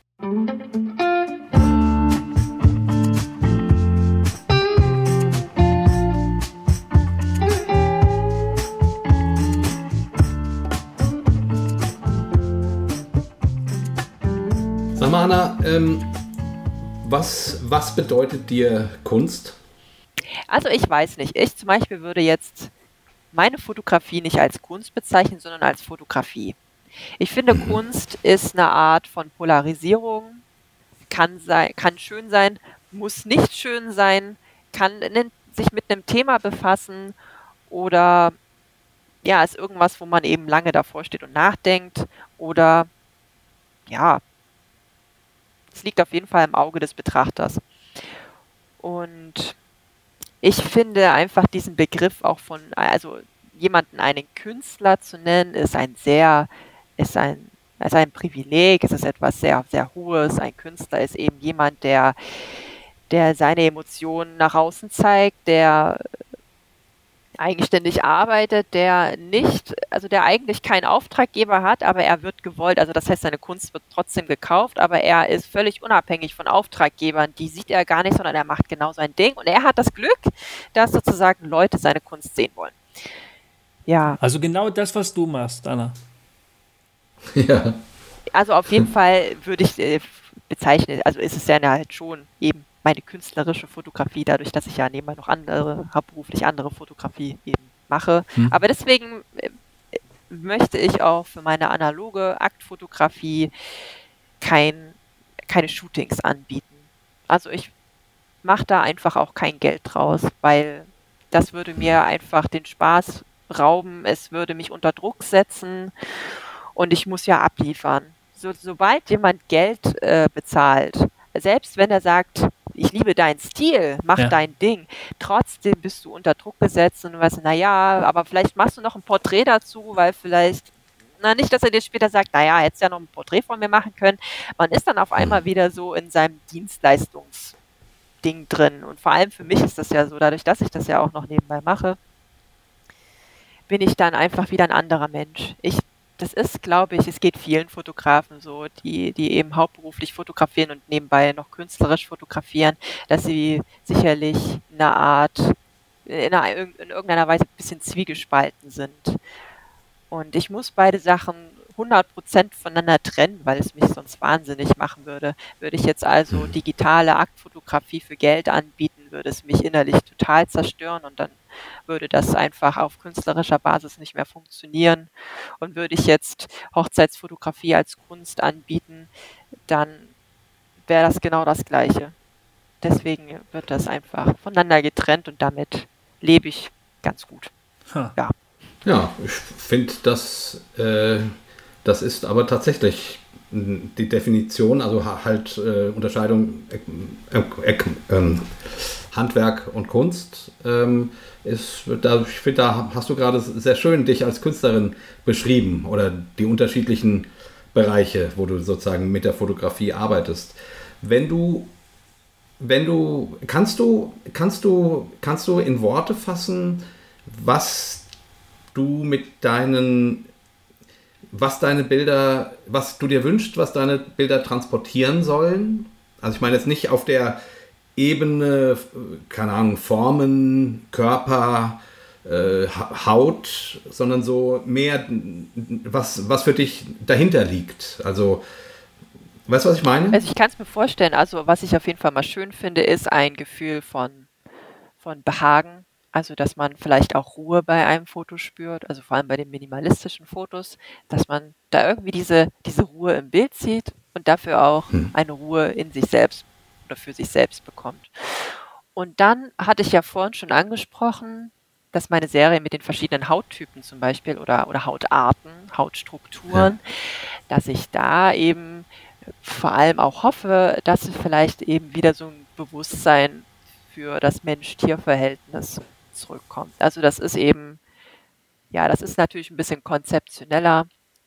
Sag mal, Anna, was bedeutet dir Kunst? Also ich weiß nicht. Ich zum Beispiel würde jetzt meine Fotografie nicht als Kunst bezeichnen, sondern als Fotografie. Ich finde, Kunst ist eine Art von Polarisierung, kann schön sein, muss nicht schön sein, kann sich mit einem Thema befassen oder ist irgendwas, wo man eben lange davor steht und nachdenkt oder es liegt auf jeden Fall im Auge des Betrachters. Und ich finde einfach diesen Begriff auch also jemanden einen Künstler zu nennen, ist ein Privileg, es ist etwas sehr, sehr Hohes. Ein Künstler ist eben jemand, der seine Emotionen nach außen zeigt, der eigenständig arbeitet, der eigentlich keinen Auftraggeber hat, aber er wird gewollt, also das heißt, seine Kunst wird trotzdem gekauft, aber er ist völlig unabhängig von Auftraggebern, die sieht er gar nicht, sondern er macht genau sein Ding und er hat das Glück, dass sozusagen Leute seine Kunst sehen wollen. Ja. Also genau das, was du machst, Anna. Ja. Also auf jeden Fall würde ich bezeichnen, also ist es ja halt schon eben meine künstlerische Fotografie, dadurch, dass ich ja nebenbei noch hauptberuflich andere Fotografie eben mache. Aber deswegen möchte ich auch für meine analoge Aktfotografie keine Shootings anbieten. Also ich mache da einfach auch kein Geld draus, weil das würde mir einfach den Spaß rauben, es würde mich unter Druck setzen und ich muss ja abliefern. Sobald jemand Geld bezahlt, selbst wenn er sagt, ich liebe deinen Stil, mach dein Ding, trotzdem bist du unter Druck gesetzt und du weißt, aber vielleicht machst du noch ein Porträt dazu, weil vielleicht, nicht, dass er dir später sagt, hättest ja noch ein Porträt von mir machen können. Man ist dann auf einmal wieder so in seinem Dienstleistungsding drin und vor allem für mich ist das ja so, dadurch, dass ich das ja auch noch nebenbei mache, bin ich dann einfach wieder ein anderer Mensch. Das ist, glaube ich, es geht vielen Fotografen so, die eben hauptberuflich fotografieren und nebenbei noch künstlerisch fotografieren, dass sie sicherlich in irgendeiner Weise ein bisschen zwiegespalten sind. Und ich muss beide Sachen 100% voneinander trennen, weil es mich sonst wahnsinnig machen würde. Würde ich jetzt also digitale Aktfotografie für Geld anbieten, würde es mich innerlich total zerstören und dann würde das einfach auf künstlerischer Basis nicht mehr funktionieren. Und würde ich jetzt Hochzeitsfotografie als Kunst anbieten, dann wäre das genau das Gleiche. Deswegen wird das einfach voneinander getrennt und damit lebe ich ganz gut. Ja, ich finde, das ist aber tatsächlich die Definition, also halt Unterscheidung Handwerk und Kunst, ich finde, da hast du gerade sehr schön dich als Künstlerin beschrieben oder die unterschiedlichen Bereiche, wo du sozusagen mit der Fotografie arbeitest. Kannst du in Worte fassen, was du dir wünschst, was deine Bilder transportieren sollen? Also ich meine jetzt nicht auf der Ebene, keine Ahnung, Formen, Körper, Haut, sondern so mehr, was für dich dahinter liegt. Also, weißt du, was ich meine? Also ich kann es mir vorstellen, also was ich auf jeden Fall mal schön finde, ist ein Gefühl von Behagen. Also, dass man vielleicht auch Ruhe bei einem Foto spürt, also vor allem bei den minimalistischen Fotos, dass man da irgendwie diese Ruhe im Bild sieht und dafür auch eine Ruhe in sich selbst oder für sich selbst bekommt. Und dann hatte ich ja vorhin schon angesprochen, dass meine Serie mit den verschiedenen Hauttypen zum Beispiel oder Hautarten, Hautstrukturen, dass ich da eben vor allem auch hoffe, dass es vielleicht eben wieder so ein Bewusstsein für das Mensch-Tier-Verhältnis zurückkommt. Also das ist eben, ja, das ist natürlich ein bisschen konzeptioneller.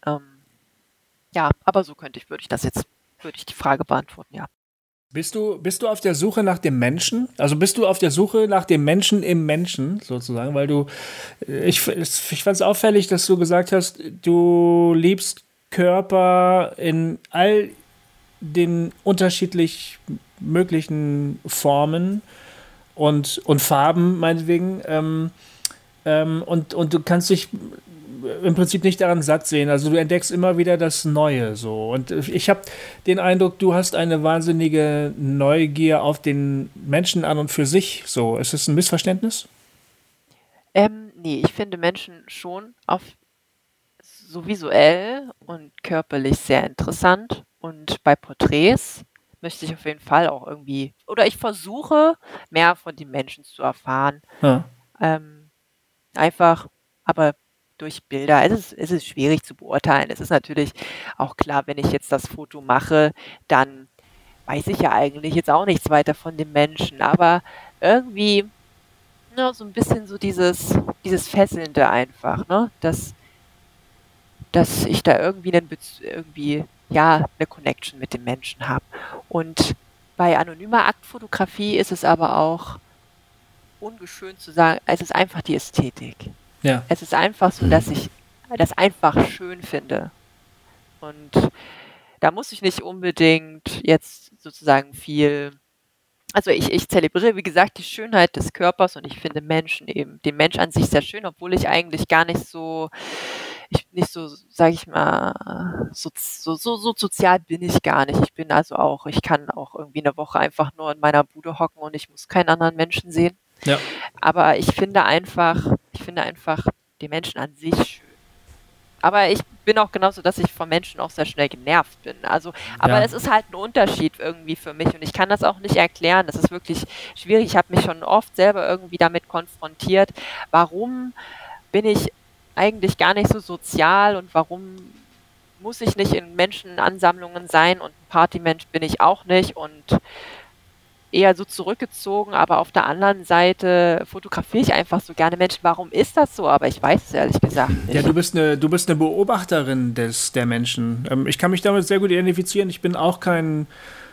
Ja, aber so würde ich die Frage beantworten, ja. Bist du auf der Suche nach dem Menschen? Also bist du auf der Suche nach dem Menschen im Menschen, sozusagen? Weil ich fand es auffällig, dass du gesagt hast, du liebst Körper in all den unterschiedlich möglichen Formen und Farben, meinetwegen. Und du kannst dich im Prinzip nicht daran satt sehen. Also du entdeckst immer wieder das Neue so. Und ich habe den Eindruck, du hast eine wahnsinnige Neugier auf den Menschen an und für sich so. Ist das ein Missverständnis? Nee, ich finde Menschen schon so visuell und körperlich sehr interessant. Und bei Porträts möchte ich auf jeden Fall auch irgendwie, oder ich versuche, mehr von den Menschen zu erfahren. Ja. Einfach, aber durch Bilder. Es ist schwierig zu beurteilen. Es ist natürlich auch klar, wenn ich jetzt das Foto mache, dann weiß ich ja eigentlich jetzt auch nichts weiter von dem Menschen. Aber irgendwie so ein bisschen so dieses Fesselnde einfach, ne? Dass ich da irgendwie eine Connection mit dem Menschen habe. Und bei anonymer Aktfotografie ist es aber auch ungeschönt zu sagen, es ist einfach die Ästhetik. Ja. Es ist einfach so, dass ich das einfach schön finde. Und da muss ich nicht unbedingt jetzt sozusagen also ich zelebriere, wie gesagt, die Schönheit des Körpers und ich finde den Mensch an sich sehr schön, obwohl ich eigentlich gar nicht so, sage ich mal, so sozial bin ich gar nicht. Ich kann auch irgendwie eine Woche einfach nur in meiner Bude hocken und ich muss keinen anderen Menschen sehen. Ja. Aber ich finde einfach die Menschen an sich schön. Aber ich bin auch genauso, dass ich von Menschen auch sehr schnell genervt bin. Also, aber es ist halt ein Unterschied irgendwie für mich und ich kann das auch nicht erklären. Das ist wirklich schwierig. Ich habe mich schon oft selber irgendwie damit konfrontiert. Warum bin ich eigentlich gar nicht so sozial und warum muss ich nicht in Menschenansammlungen sein und ein Partymensch bin ich auch nicht und eher so zurückgezogen, aber auf der anderen Seite fotografiere ich einfach so gerne Menschen. Warum ist das so? Aber ich weiß es ehrlich gesagt nicht. Ja, du bist eine Beobachterin der Menschen. Ich kann mich damit sehr gut identifizieren. Ich bin auch kein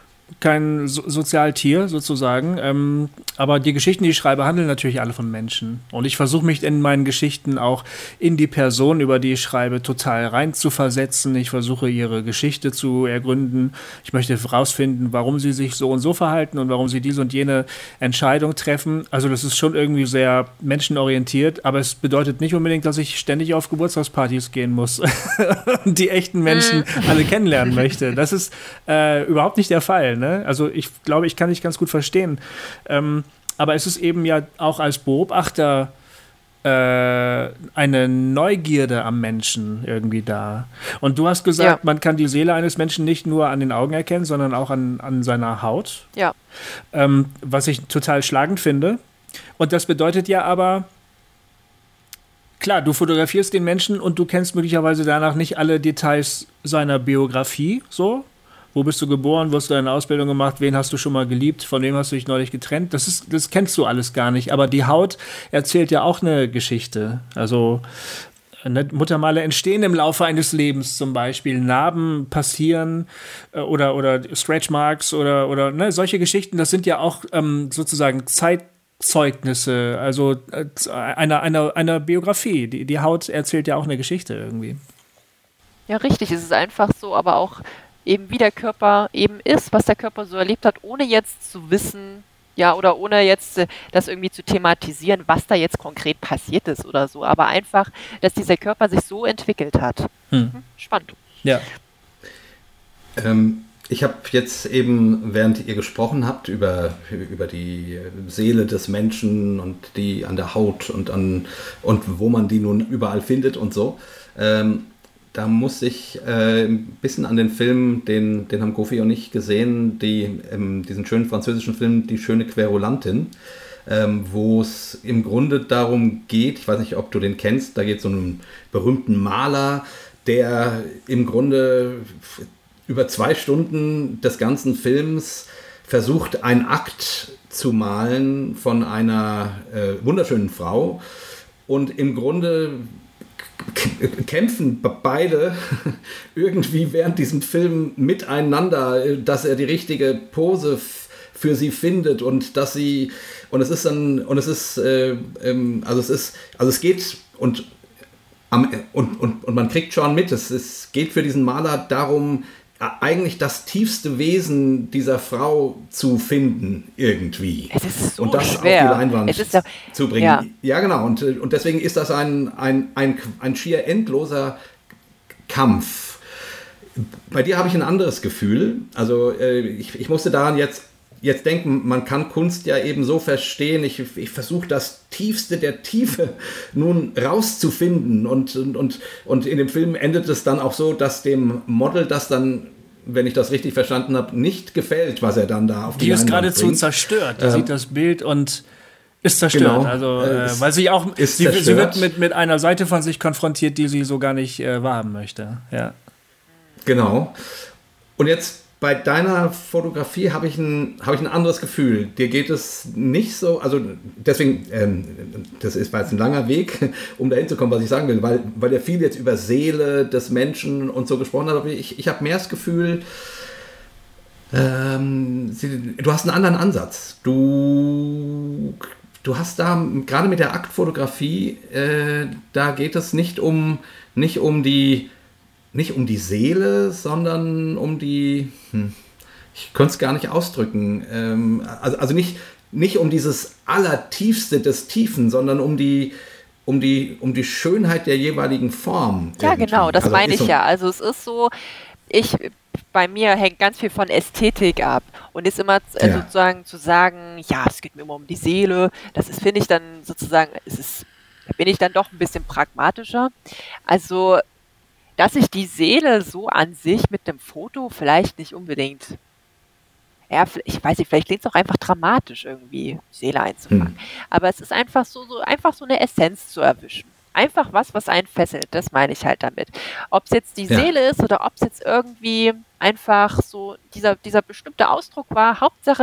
Sozialtier sozusagen, aber die Geschichten, die ich schreibe, handeln natürlich alle von Menschen und ich versuche mich in meinen Geschichten auch in die Person, über die ich schreibe, total rein zu versetzen. Ich versuche ihre Geschichte zu ergründen. Ich möchte herausfinden, warum sie sich so und so verhalten und warum sie diese und jene Entscheidung treffen. Also das ist schon irgendwie sehr menschenorientiert, aber es bedeutet nicht unbedingt, dass ich ständig auf Geburtstagspartys gehen muss und die echten Menschen alle kennenlernen möchte. Das ist überhaupt nicht der Fall. Ne? Also ich glaube, ich kann dich ganz gut verstehen. Aber es ist eben ja auch als Beobachter eine Neugierde am Menschen irgendwie da. Und du hast gesagt, man kann die Seele eines Menschen nicht nur an den Augen erkennen, sondern auch an seiner Haut. Ja. Was ich total schlagend finde. Und das bedeutet ja aber, klar, du fotografierst den Menschen und du kennst möglicherweise danach nicht alle Details seiner Biografie, so. Wo bist du geboren, wo hast du deine Ausbildung gemacht, wen hast du schon mal geliebt, von wem hast du dich neulich getrennt? Das kennst du alles gar nicht. Aber die Haut erzählt ja auch eine Geschichte. Also Muttermale entstehen im Laufe eines Lebens zum Beispiel. Narben passieren oder Stretchmarks oder ne, solche Geschichten. Das sind ja auch sozusagen Zeitzeugnisse, also einer Biografie. Die Haut erzählt ja auch eine Geschichte irgendwie. Ja, richtig. Es ist einfach so, aber auch eben wie der Körper eben ist, was der Körper so erlebt hat, ohne jetzt zu wissen, ja, oder ohne jetzt das irgendwie zu thematisieren, was da jetzt konkret passiert ist oder so, aber einfach, dass dieser Körper sich so entwickelt hat. Spannend. Ja. Ich habe jetzt eben, während ihr gesprochen habt über die Seele des Menschen und die an der Haut und wo man die nun überall findet und so, da muss ich ein bisschen an den Film, den haben Gofi und ich gesehen, diesen schönen französischen Film Die schöne Querulantin, wo es im Grunde darum geht, ich weiß nicht, ob du den kennst, da geht es um einen berühmten Maler, der im Grunde über 2 Stunden des ganzen Films versucht, einen Akt zu malen von einer wunderschönen Frau und im Grunde kämpfen beide irgendwie während diesem Film miteinander, dass er die richtige Pose für sie findet und dass sie es geht und man kriegt schon mit, es geht für diesen Maler darum, eigentlich das tiefste Wesen dieser Frau zu finden irgendwie. Es ist so und das schwer. auf die Leinwand zu bringen. Ja, genau. Und deswegen ist das ein schier endloser Kampf. Bei dir habe ich ein anderes Gefühl. Also ich musste daran jetzt denken, man kann Kunst ja eben so verstehen, ich versuche das Tiefste der Tiefe nun rauszufinden und in dem Film endet es dann auch so, dass dem Model das dann, wenn ich das richtig verstanden habe, nicht gefällt, was er dann da auf die Leinwand bringt. Die ist geradezu zerstört, die sieht das Bild und ist zerstört, genau, also weil sie wird mit einer Seite von sich konfrontiert, die sie so gar nicht wahrhaben möchte. Ja. Genau. Und jetzt bei deiner Fotografie habe ich ein anderes Gefühl. Dir geht es nicht so, also deswegen, das war jetzt ein langer Weg, um dahin zu kommen, was ich sagen will, weil er viel jetzt über Seele des Menschen und so gesprochen hat, aber ich habe mehr das Gefühl, du hast einen anderen Ansatz. Du hast da, gerade mit der Aktfotografie, da geht es nicht um die Seele, sondern um die, ich könnte es gar nicht ausdrücken, also nicht um dieses Allertiefste des Tiefen, sondern um die Schönheit der jeweiligen Form. Ja, irgendwie. Genau, das meine ich ja. Also es ist so, bei mir hängt ganz viel von Ästhetik ab und ist immer sozusagen zu sagen, ja, es geht mir immer um die Seele, finde ich dann sozusagen, da bin ich dann doch ein bisschen pragmatischer. Also dass ich die Seele so an sich mit dem Foto vielleicht nicht unbedingt, ja, ich weiß nicht, vielleicht klingt es auch einfach dramatisch irgendwie, Seele einzufangen. Aber es ist einfach so eine Essenz zu erwischen. Einfach was einen fesselt, das meine ich halt damit. Ob es jetzt die Seele ist oder ob es jetzt irgendwie einfach so dieser bestimmte Ausdruck war, Hauptsache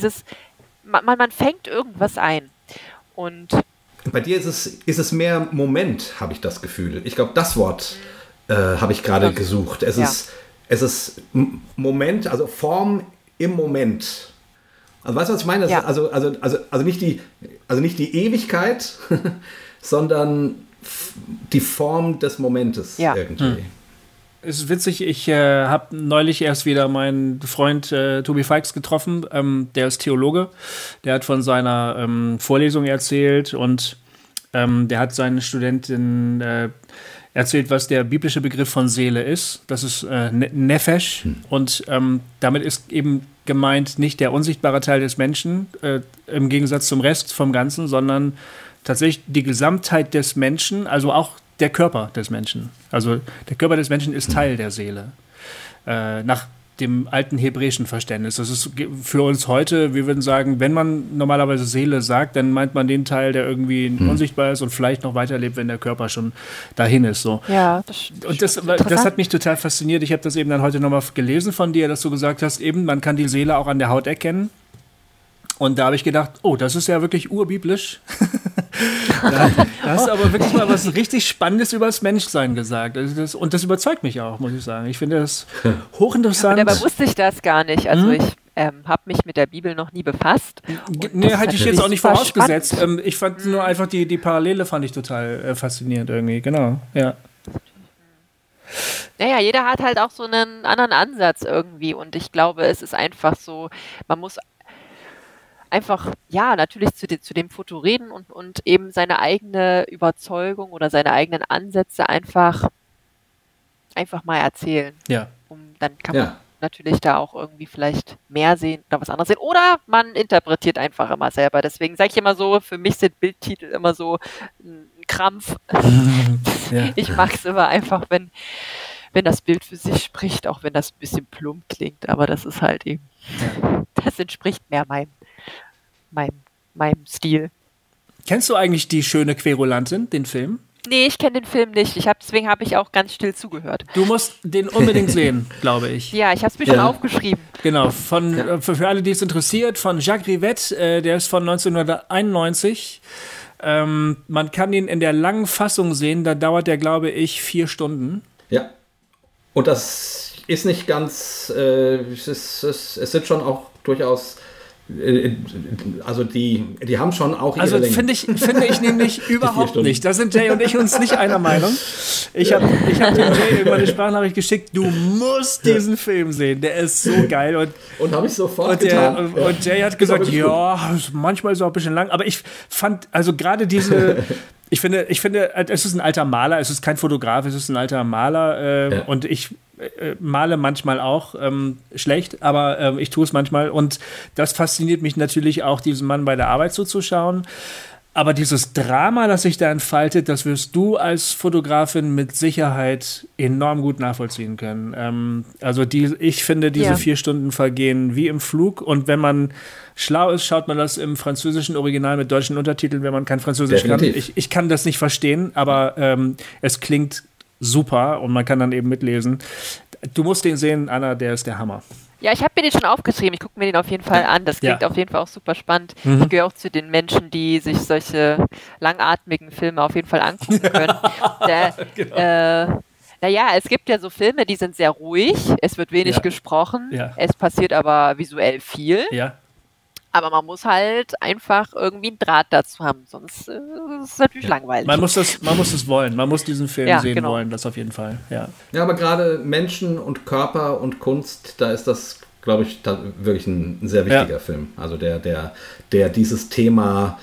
man fängt irgendwas ein. Und bei dir ist es mehr Moment, habe ich das Gefühl. Ich glaube, das Wort habe ich gerade gesucht. Es ist Moment, also Form im Moment. Also weißt du, was ich meine? Also nicht die Ewigkeit, sondern die Form des Momentes irgendwie. Es ist witzig, ich habe neulich erst wieder meinen Freund Tobi Feix getroffen, der ist Theologe, der hat von seiner Vorlesung erzählt und der hat seinen Studenten erzählt, was der biblische Begriff von Seele ist. Das ist Nefesh. Und damit ist eben gemeint nicht der unsichtbare Teil des Menschen, im Gegensatz zum Rest vom Ganzen, sondern tatsächlich die Gesamtheit des Menschen, also auch der Körper des Menschen. Also der Körper des Menschen ist Teil der Seele. Nach dem alten hebräischen Verständnis. Das ist für uns heute, wir würden sagen, wenn man normalerweise Seele sagt, dann meint man den Teil, der irgendwie unsichtbar ist und vielleicht noch weiterlebt, wenn der Körper schon dahin ist. So. Ja, das hat mich total fasziniert. Ich habe das eben dann heute nochmal gelesen von dir, dass du gesagt hast, eben, man kann die Seele auch an der Haut erkennen. Und da habe ich gedacht, oh, das ist ja wirklich urbiblisch. Da hast du aber wirklich mal was richtig Spannendes über das Menschsein gesagt. Und das überzeugt mich auch, muss ich sagen. Ich finde das hochinteressant. Aber dabei wusste ich das gar nicht. Also ich habe mich mit der Bibel noch nie befasst. Nee, hätte ich jetzt auch nicht vorausgesetzt. Ich fand nur einfach die Parallele fand ich total faszinierend irgendwie. Genau, ja. Naja, jeder hat halt auch so einen anderen Ansatz irgendwie. Und ich glaube, es ist einfach so, man muss einfach, ja, natürlich zu dem Foto reden und eben seine eigene Überzeugung oder seine eigenen Ansätze einfach mal erzählen. Ja. Dann kann man natürlich da auch irgendwie vielleicht mehr sehen oder was anderes sehen. Oder man interpretiert einfach immer selber. Deswegen sage ich immer so, für mich sind Bildtitel immer so ein Krampf. Ja. Ich mag es immer einfach, wenn das Bild für sich spricht, auch wenn das ein bisschen plump klingt. Aber das ist halt eben, das entspricht mehr meinem Stil. Kennst du eigentlich Die schöne Querulantin, den Film? Nee, ich kenne den Film nicht. Deswegen habe ich auch ganz still zugehört. Du musst den unbedingt sehen, glaube ich. Ja, ich habe es mir schon aufgeschrieben. Genau, für alle, die es interessiert, von Jacques Rivette, der ist von 1991. Man kann ihn in der langen Fassung sehen, da dauert der, glaube ich, 4 Stunden. Ja, und das ist nicht ganz, es sind schon auch durchaus... Also die haben schon auch ihre Länge. Finde ich nämlich überhaupt nicht. Da sind Jay und ich uns nicht einer Meinung. Ich hab dem Jay irgendwann eine Sprachnachricht geschickt, du musst diesen Film sehen, der ist so geil. Und habe ich sofort getan. Und Jay hat gesagt, ja, manchmal ist es auch ein bisschen lang, aber ich fand, also gerade diese... Ich finde, es ist ein alter Maler, es ist kein Fotograf, es ist ein alter Maler und ich male manchmal auch schlecht, aber ich tue es manchmal und das fasziniert mich natürlich auch, diesem Mann bei der Arbeit zuzuschauen. Aber dieses Drama, das sich da entfaltet, das wirst du als Fotografin mit Sicherheit enorm gut nachvollziehen können. Ich finde, diese 4 Stunden vergehen wie im Flug. Und wenn man schlau ist, schaut man das im französischen Original mit deutschen Untertiteln, wenn man kein Französisch kann. Ich kann das nicht verstehen, aber es klingt super und man kann dann eben mitlesen. Du musst den sehen, Anna, der ist der Hammer. Ja, ich habe mir den schon aufgeschrieben. Ich gucke mir den auf jeden Fall an. Das klingt auf jeden Fall auch super spannend. Ich gehöre auch zu den Menschen, die sich solche langatmigen Filme auf jeden Fall angucken können. Naja, es gibt ja so Filme, die sind sehr ruhig. Es wird wenig gesprochen. Ja. Es passiert aber visuell viel. Ja. Aber man muss halt einfach irgendwie einen Draht dazu haben, sonst ist es natürlich langweilig. Man muss es wollen, man muss diesen Film sehen wollen, das auf jeden Fall. Ja, aber gerade Menschen und Körper und Kunst, da ist das, glaube ich, wirklich ein sehr wichtiger Film. Also der dieses Thema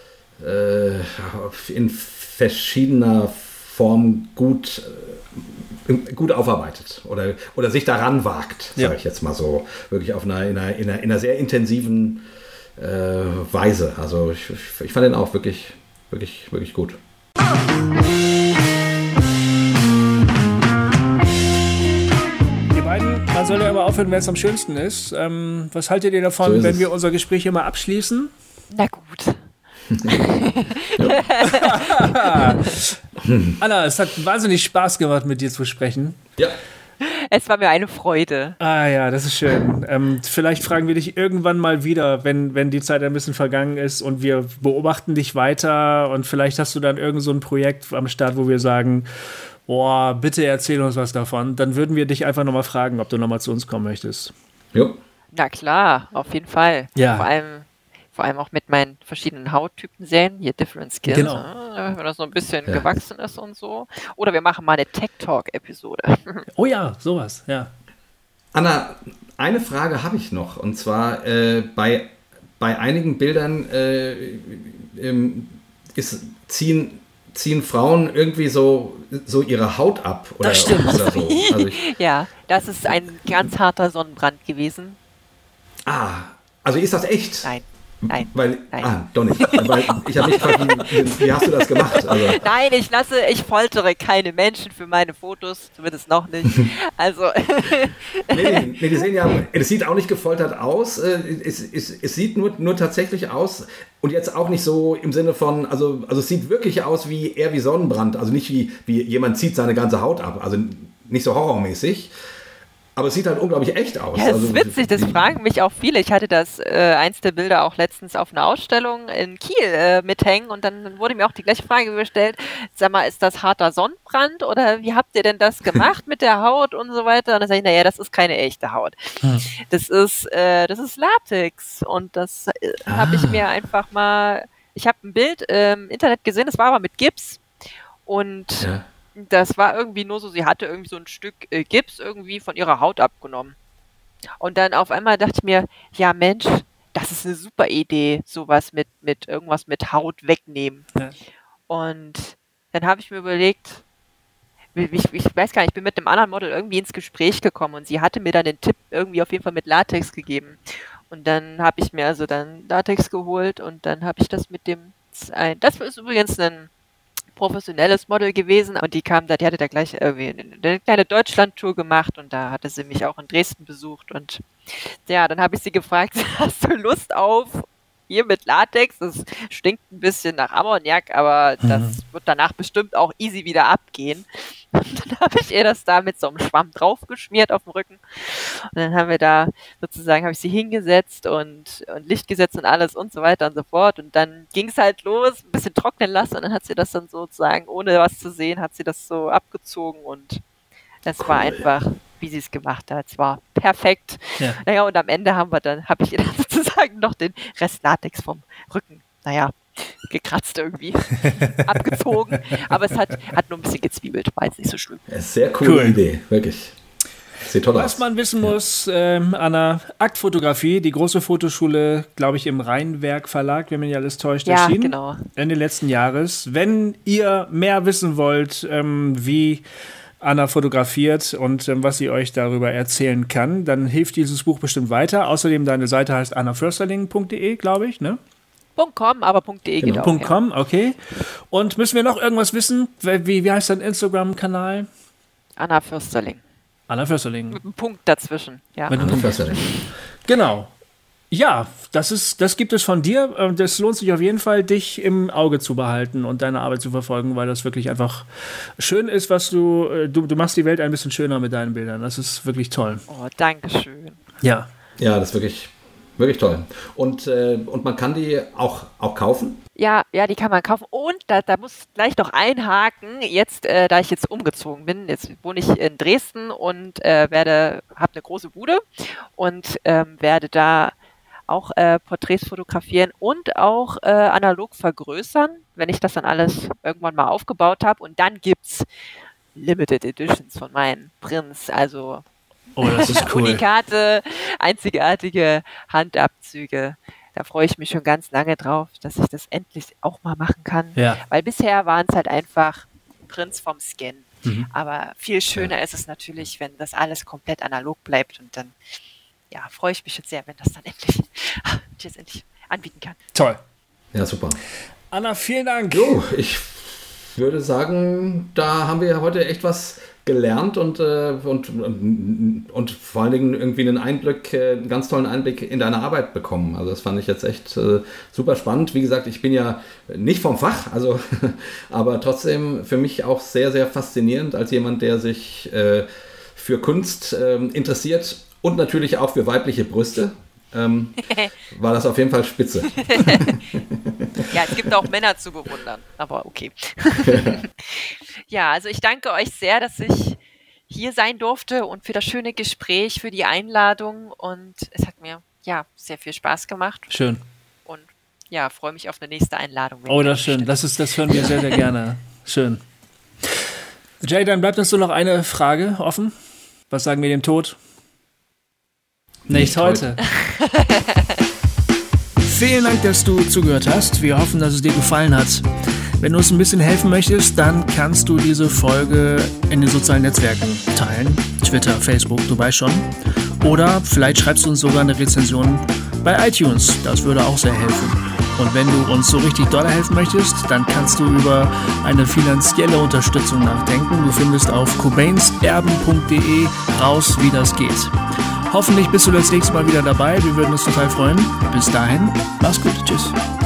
in verschiedener Form gut aufarbeitet oder sich daran wagt, sage ich jetzt mal so, wirklich auf einer sehr intensiven Weise. Also ich fand den auch wirklich, wirklich, wirklich gut. Ihr beiden, man soll ja immer aufhören, wenn es am schönsten ist. Was haltet ihr davon, wenn wir unser Gespräch hier mal abschließen? Na gut. Anna, es hat wahnsinnig Spaß gemacht, mit dir zu sprechen. Ja. Es war mir eine Freude. Ah ja, das ist schön. Vielleicht fragen wir dich irgendwann mal wieder, wenn die Zeit ein bisschen vergangen ist und wir beobachten dich weiter und vielleicht hast du dann irgend so ein Projekt am Start, wo wir sagen, boah, bitte erzähl uns was davon. Dann würden wir dich einfach nochmal fragen, ob du nochmal zu uns kommen möchtest. Jo. Na klar, auf jeden Fall. Ja. Vor allem auch mit meinen verschiedenen Hauttypen sehen, hier Different Skins, genau. Wenn das so ein bisschen gewachsen ist und so. Oder wir machen mal eine Tech-Talk-Episode. Oh ja, sowas, ja. Anna, eine Frage habe ich noch. Und zwar bei einigen Bildern ziehen Frauen irgendwie so ihre Haut ab. Oder, das stimmt. Oder so. Also ja, das ist ein ganz harter Sonnenbrand gewesen. Also ist das echt? Nein. Nein. Doch nicht. Weil ich habe nicht gefragt, wie hast du das gemacht? Also. Nein, ich foltere keine Menschen für meine Fotos, zumindest noch nicht. Also. nee, die sehen ja, es sieht auch nicht gefoltert aus. Es sieht nur tatsächlich aus und jetzt auch nicht so im Sinne von, also es sieht wirklich aus eher wie Sonnenbrand, also nicht wie jemand zieht seine ganze Haut ab, also nicht so horrormäßig. Aber es sieht halt unglaublich echt aus. Ja, das ist witzig, das fragen mich auch viele. Ich hatte eins der Bilder auch letztens auf einer Ausstellung in Kiel mithängen und dann wurde mir auch die gleiche Frage gestellt. Sag mal, ist das harter Sonnenbrand oder wie habt ihr denn das gemacht mit der Haut und so weiter? Und dann sage ich, naja, das ist keine echte Haut. Das ist Latex und das habe ich mir einfach mal, ich habe ein Bild im Internet gesehen, das war aber mit Gips und das war irgendwie nur so, sie hatte irgendwie so ein Stück Gips irgendwie von ihrer Haut abgenommen. Und dann auf einmal dachte ich mir, ja Mensch, das ist eine super Idee, sowas mit irgendwas mit Haut wegnehmen. Ja. Und dann habe ich mir überlegt, ich weiß gar nicht, ich bin mit einem anderen Model irgendwie ins Gespräch gekommen und sie hatte mir dann den Tipp irgendwie auf jeden Fall mit Latex gegeben. Und dann habe ich mir also dann Latex geholt und dann habe ich das mit das ist übrigens ein professionelles Model gewesen und die hatte da gleich irgendwie eine kleine Deutschland-Tour gemacht und da hatte sie mich auch in Dresden besucht und ja, dann habe ich sie gefragt, hast du Lust auf hier mit Latex? Das stinkt ein bisschen nach Ammoniak, aber das wird danach bestimmt auch easy wieder abgehen. Und dann habe ich ihr das da mit so einem Schwamm draufgeschmiert auf dem Rücken. Und dann haben wir da sozusagen, habe ich sie hingesetzt und Licht gesetzt und alles und so weiter und so fort. Und dann ging es halt los, ein bisschen trocknen lassen und dann hat sie das dann sozusagen, ohne was zu sehen, hat sie das so abgezogen und das war einfach, wie sie es gemacht hat. Es war perfekt. Ja. Naja, und am Ende habe ich ihr dann sozusagen noch den Rest Latex vom Rücken, gekratzt irgendwie, abgezogen. Aber es hat nur ein bisschen gezwiebelt, war jetzt nicht so schlimm. Sehr coole Idee, wirklich. Sieht toll aus. Was man wissen muss, Anna, Aktfotografie, die große Fotoschule, glaube ich, im Rheinwerk Verlag, wenn mich nicht alles täuscht, erschienen. Genau. Ende letzten Jahres. Wenn ihr mehr wissen wollt, wie Anna fotografiert und was sie euch darüber erzählen kann, dann hilft dieses Buch bestimmt weiter. Außerdem, deine Seite heißt annaförsterling.de, glaube ich, ne? .com, aber .de genau. Geht auch. .com, okay. Und müssen wir noch irgendwas wissen? Wie heißt dein Instagram-Kanal? Anna Försterling. Anna Försterling. Mit einem Punkt dazwischen, ja. Mit einem Punkt dazwischen. Genau. Ja, das gibt es von dir. Das lohnt sich auf jeden Fall, dich im Auge zu behalten und deine Arbeit zu verfolgen, weil das wirklich einfach schön ist, was du machst die Welt ein bisschen schöner mit deinen Bildern. Das ist wirklich toll. Oh, danke schön. Ja. Ja, das ist wirklich toll. Und man kann die auch kaufen? Ja, die kann man kaufen. Und da muss ich gleich noch einhaken. Jetzt, da ich jetzt umgezogen bin, jetzt wohne ich in Dresden und habe eine große Bude und werde da auch Porträts fotografieren und auch analog vergrößern, wenn ich das dann alles irgendwann mal aufgebaut habe. Und dann gibt's Limited Editions von meinen Prints, also das ist cool. Unikate, einzigartige Handabzüge. Da freue ich mich schon ganz lange drauf, dass ich das endlich auch mal machen kann. Ja. Weil bisher waren es halt einfach Prints vom Scan. Aber viel schöner ist es natürlich, wenn das alles komplett analog bleibt und dann freue ich mich jetzt sehr, wenn das dann endlich anbieten kann. Toll. Ja, super. Anna, vielen Dank. Jo, ich würde sagen, da haben wir heute echt was gelernt und vor allen Dingen irgendwie einen ganz tollen Einblick in deine Arbeit bekommen. Also das fand ich jetzt echt super spannend. Wie gesagt, ich bin ja nicht vom Fach, aber trotzdem für mich auch sehr, sehr faszinierend als jemand, der sich für Kunst interessiert und natürlich auch für weibliche Brüste. War das auf jeden Fall spitze. Ja, es gibt auch Männer zu bewundern, aber okay. Ja, also ich danke euch sehr, dass ich hier sein durfte und für das schöne Gespräch, für die Einladung und es hat mir sehr viel Spaß gemacht. Schön. Und freue mich auf eine nächste Einladung. Oh, das ist schön. Das hören wir sehr, sehr gerne. Schön. Jay, dann bleibt uns nur noch eine Frage offen. Was sagen wir dem Tod? Nicht heute. Vielen Dank, dass du zugehört hast. Wir hoffen, dass es dir gefallen hat. Wenn du uns ein bisschen helfen möchtest, dann kannst du diese Folge in den sozialen Netzwerken teilen. Twitter, Facebook, du weißt schon. Oder vielleicht schreibst du uns sogar eine Rezension bei iTunes. Das würde auch sehr helfen. Und wenn du uns so richtig doll helfen möchtest, dann kannst du über eine finanzielle Unterstützung nachdenken. Du findest auf cobainserben.de raus, wie das geht. Hoffentlich bist du das nächste Mal wieder dabei. Wir würden uns total freuen. Bis dahin, mach's gut. Tschüss.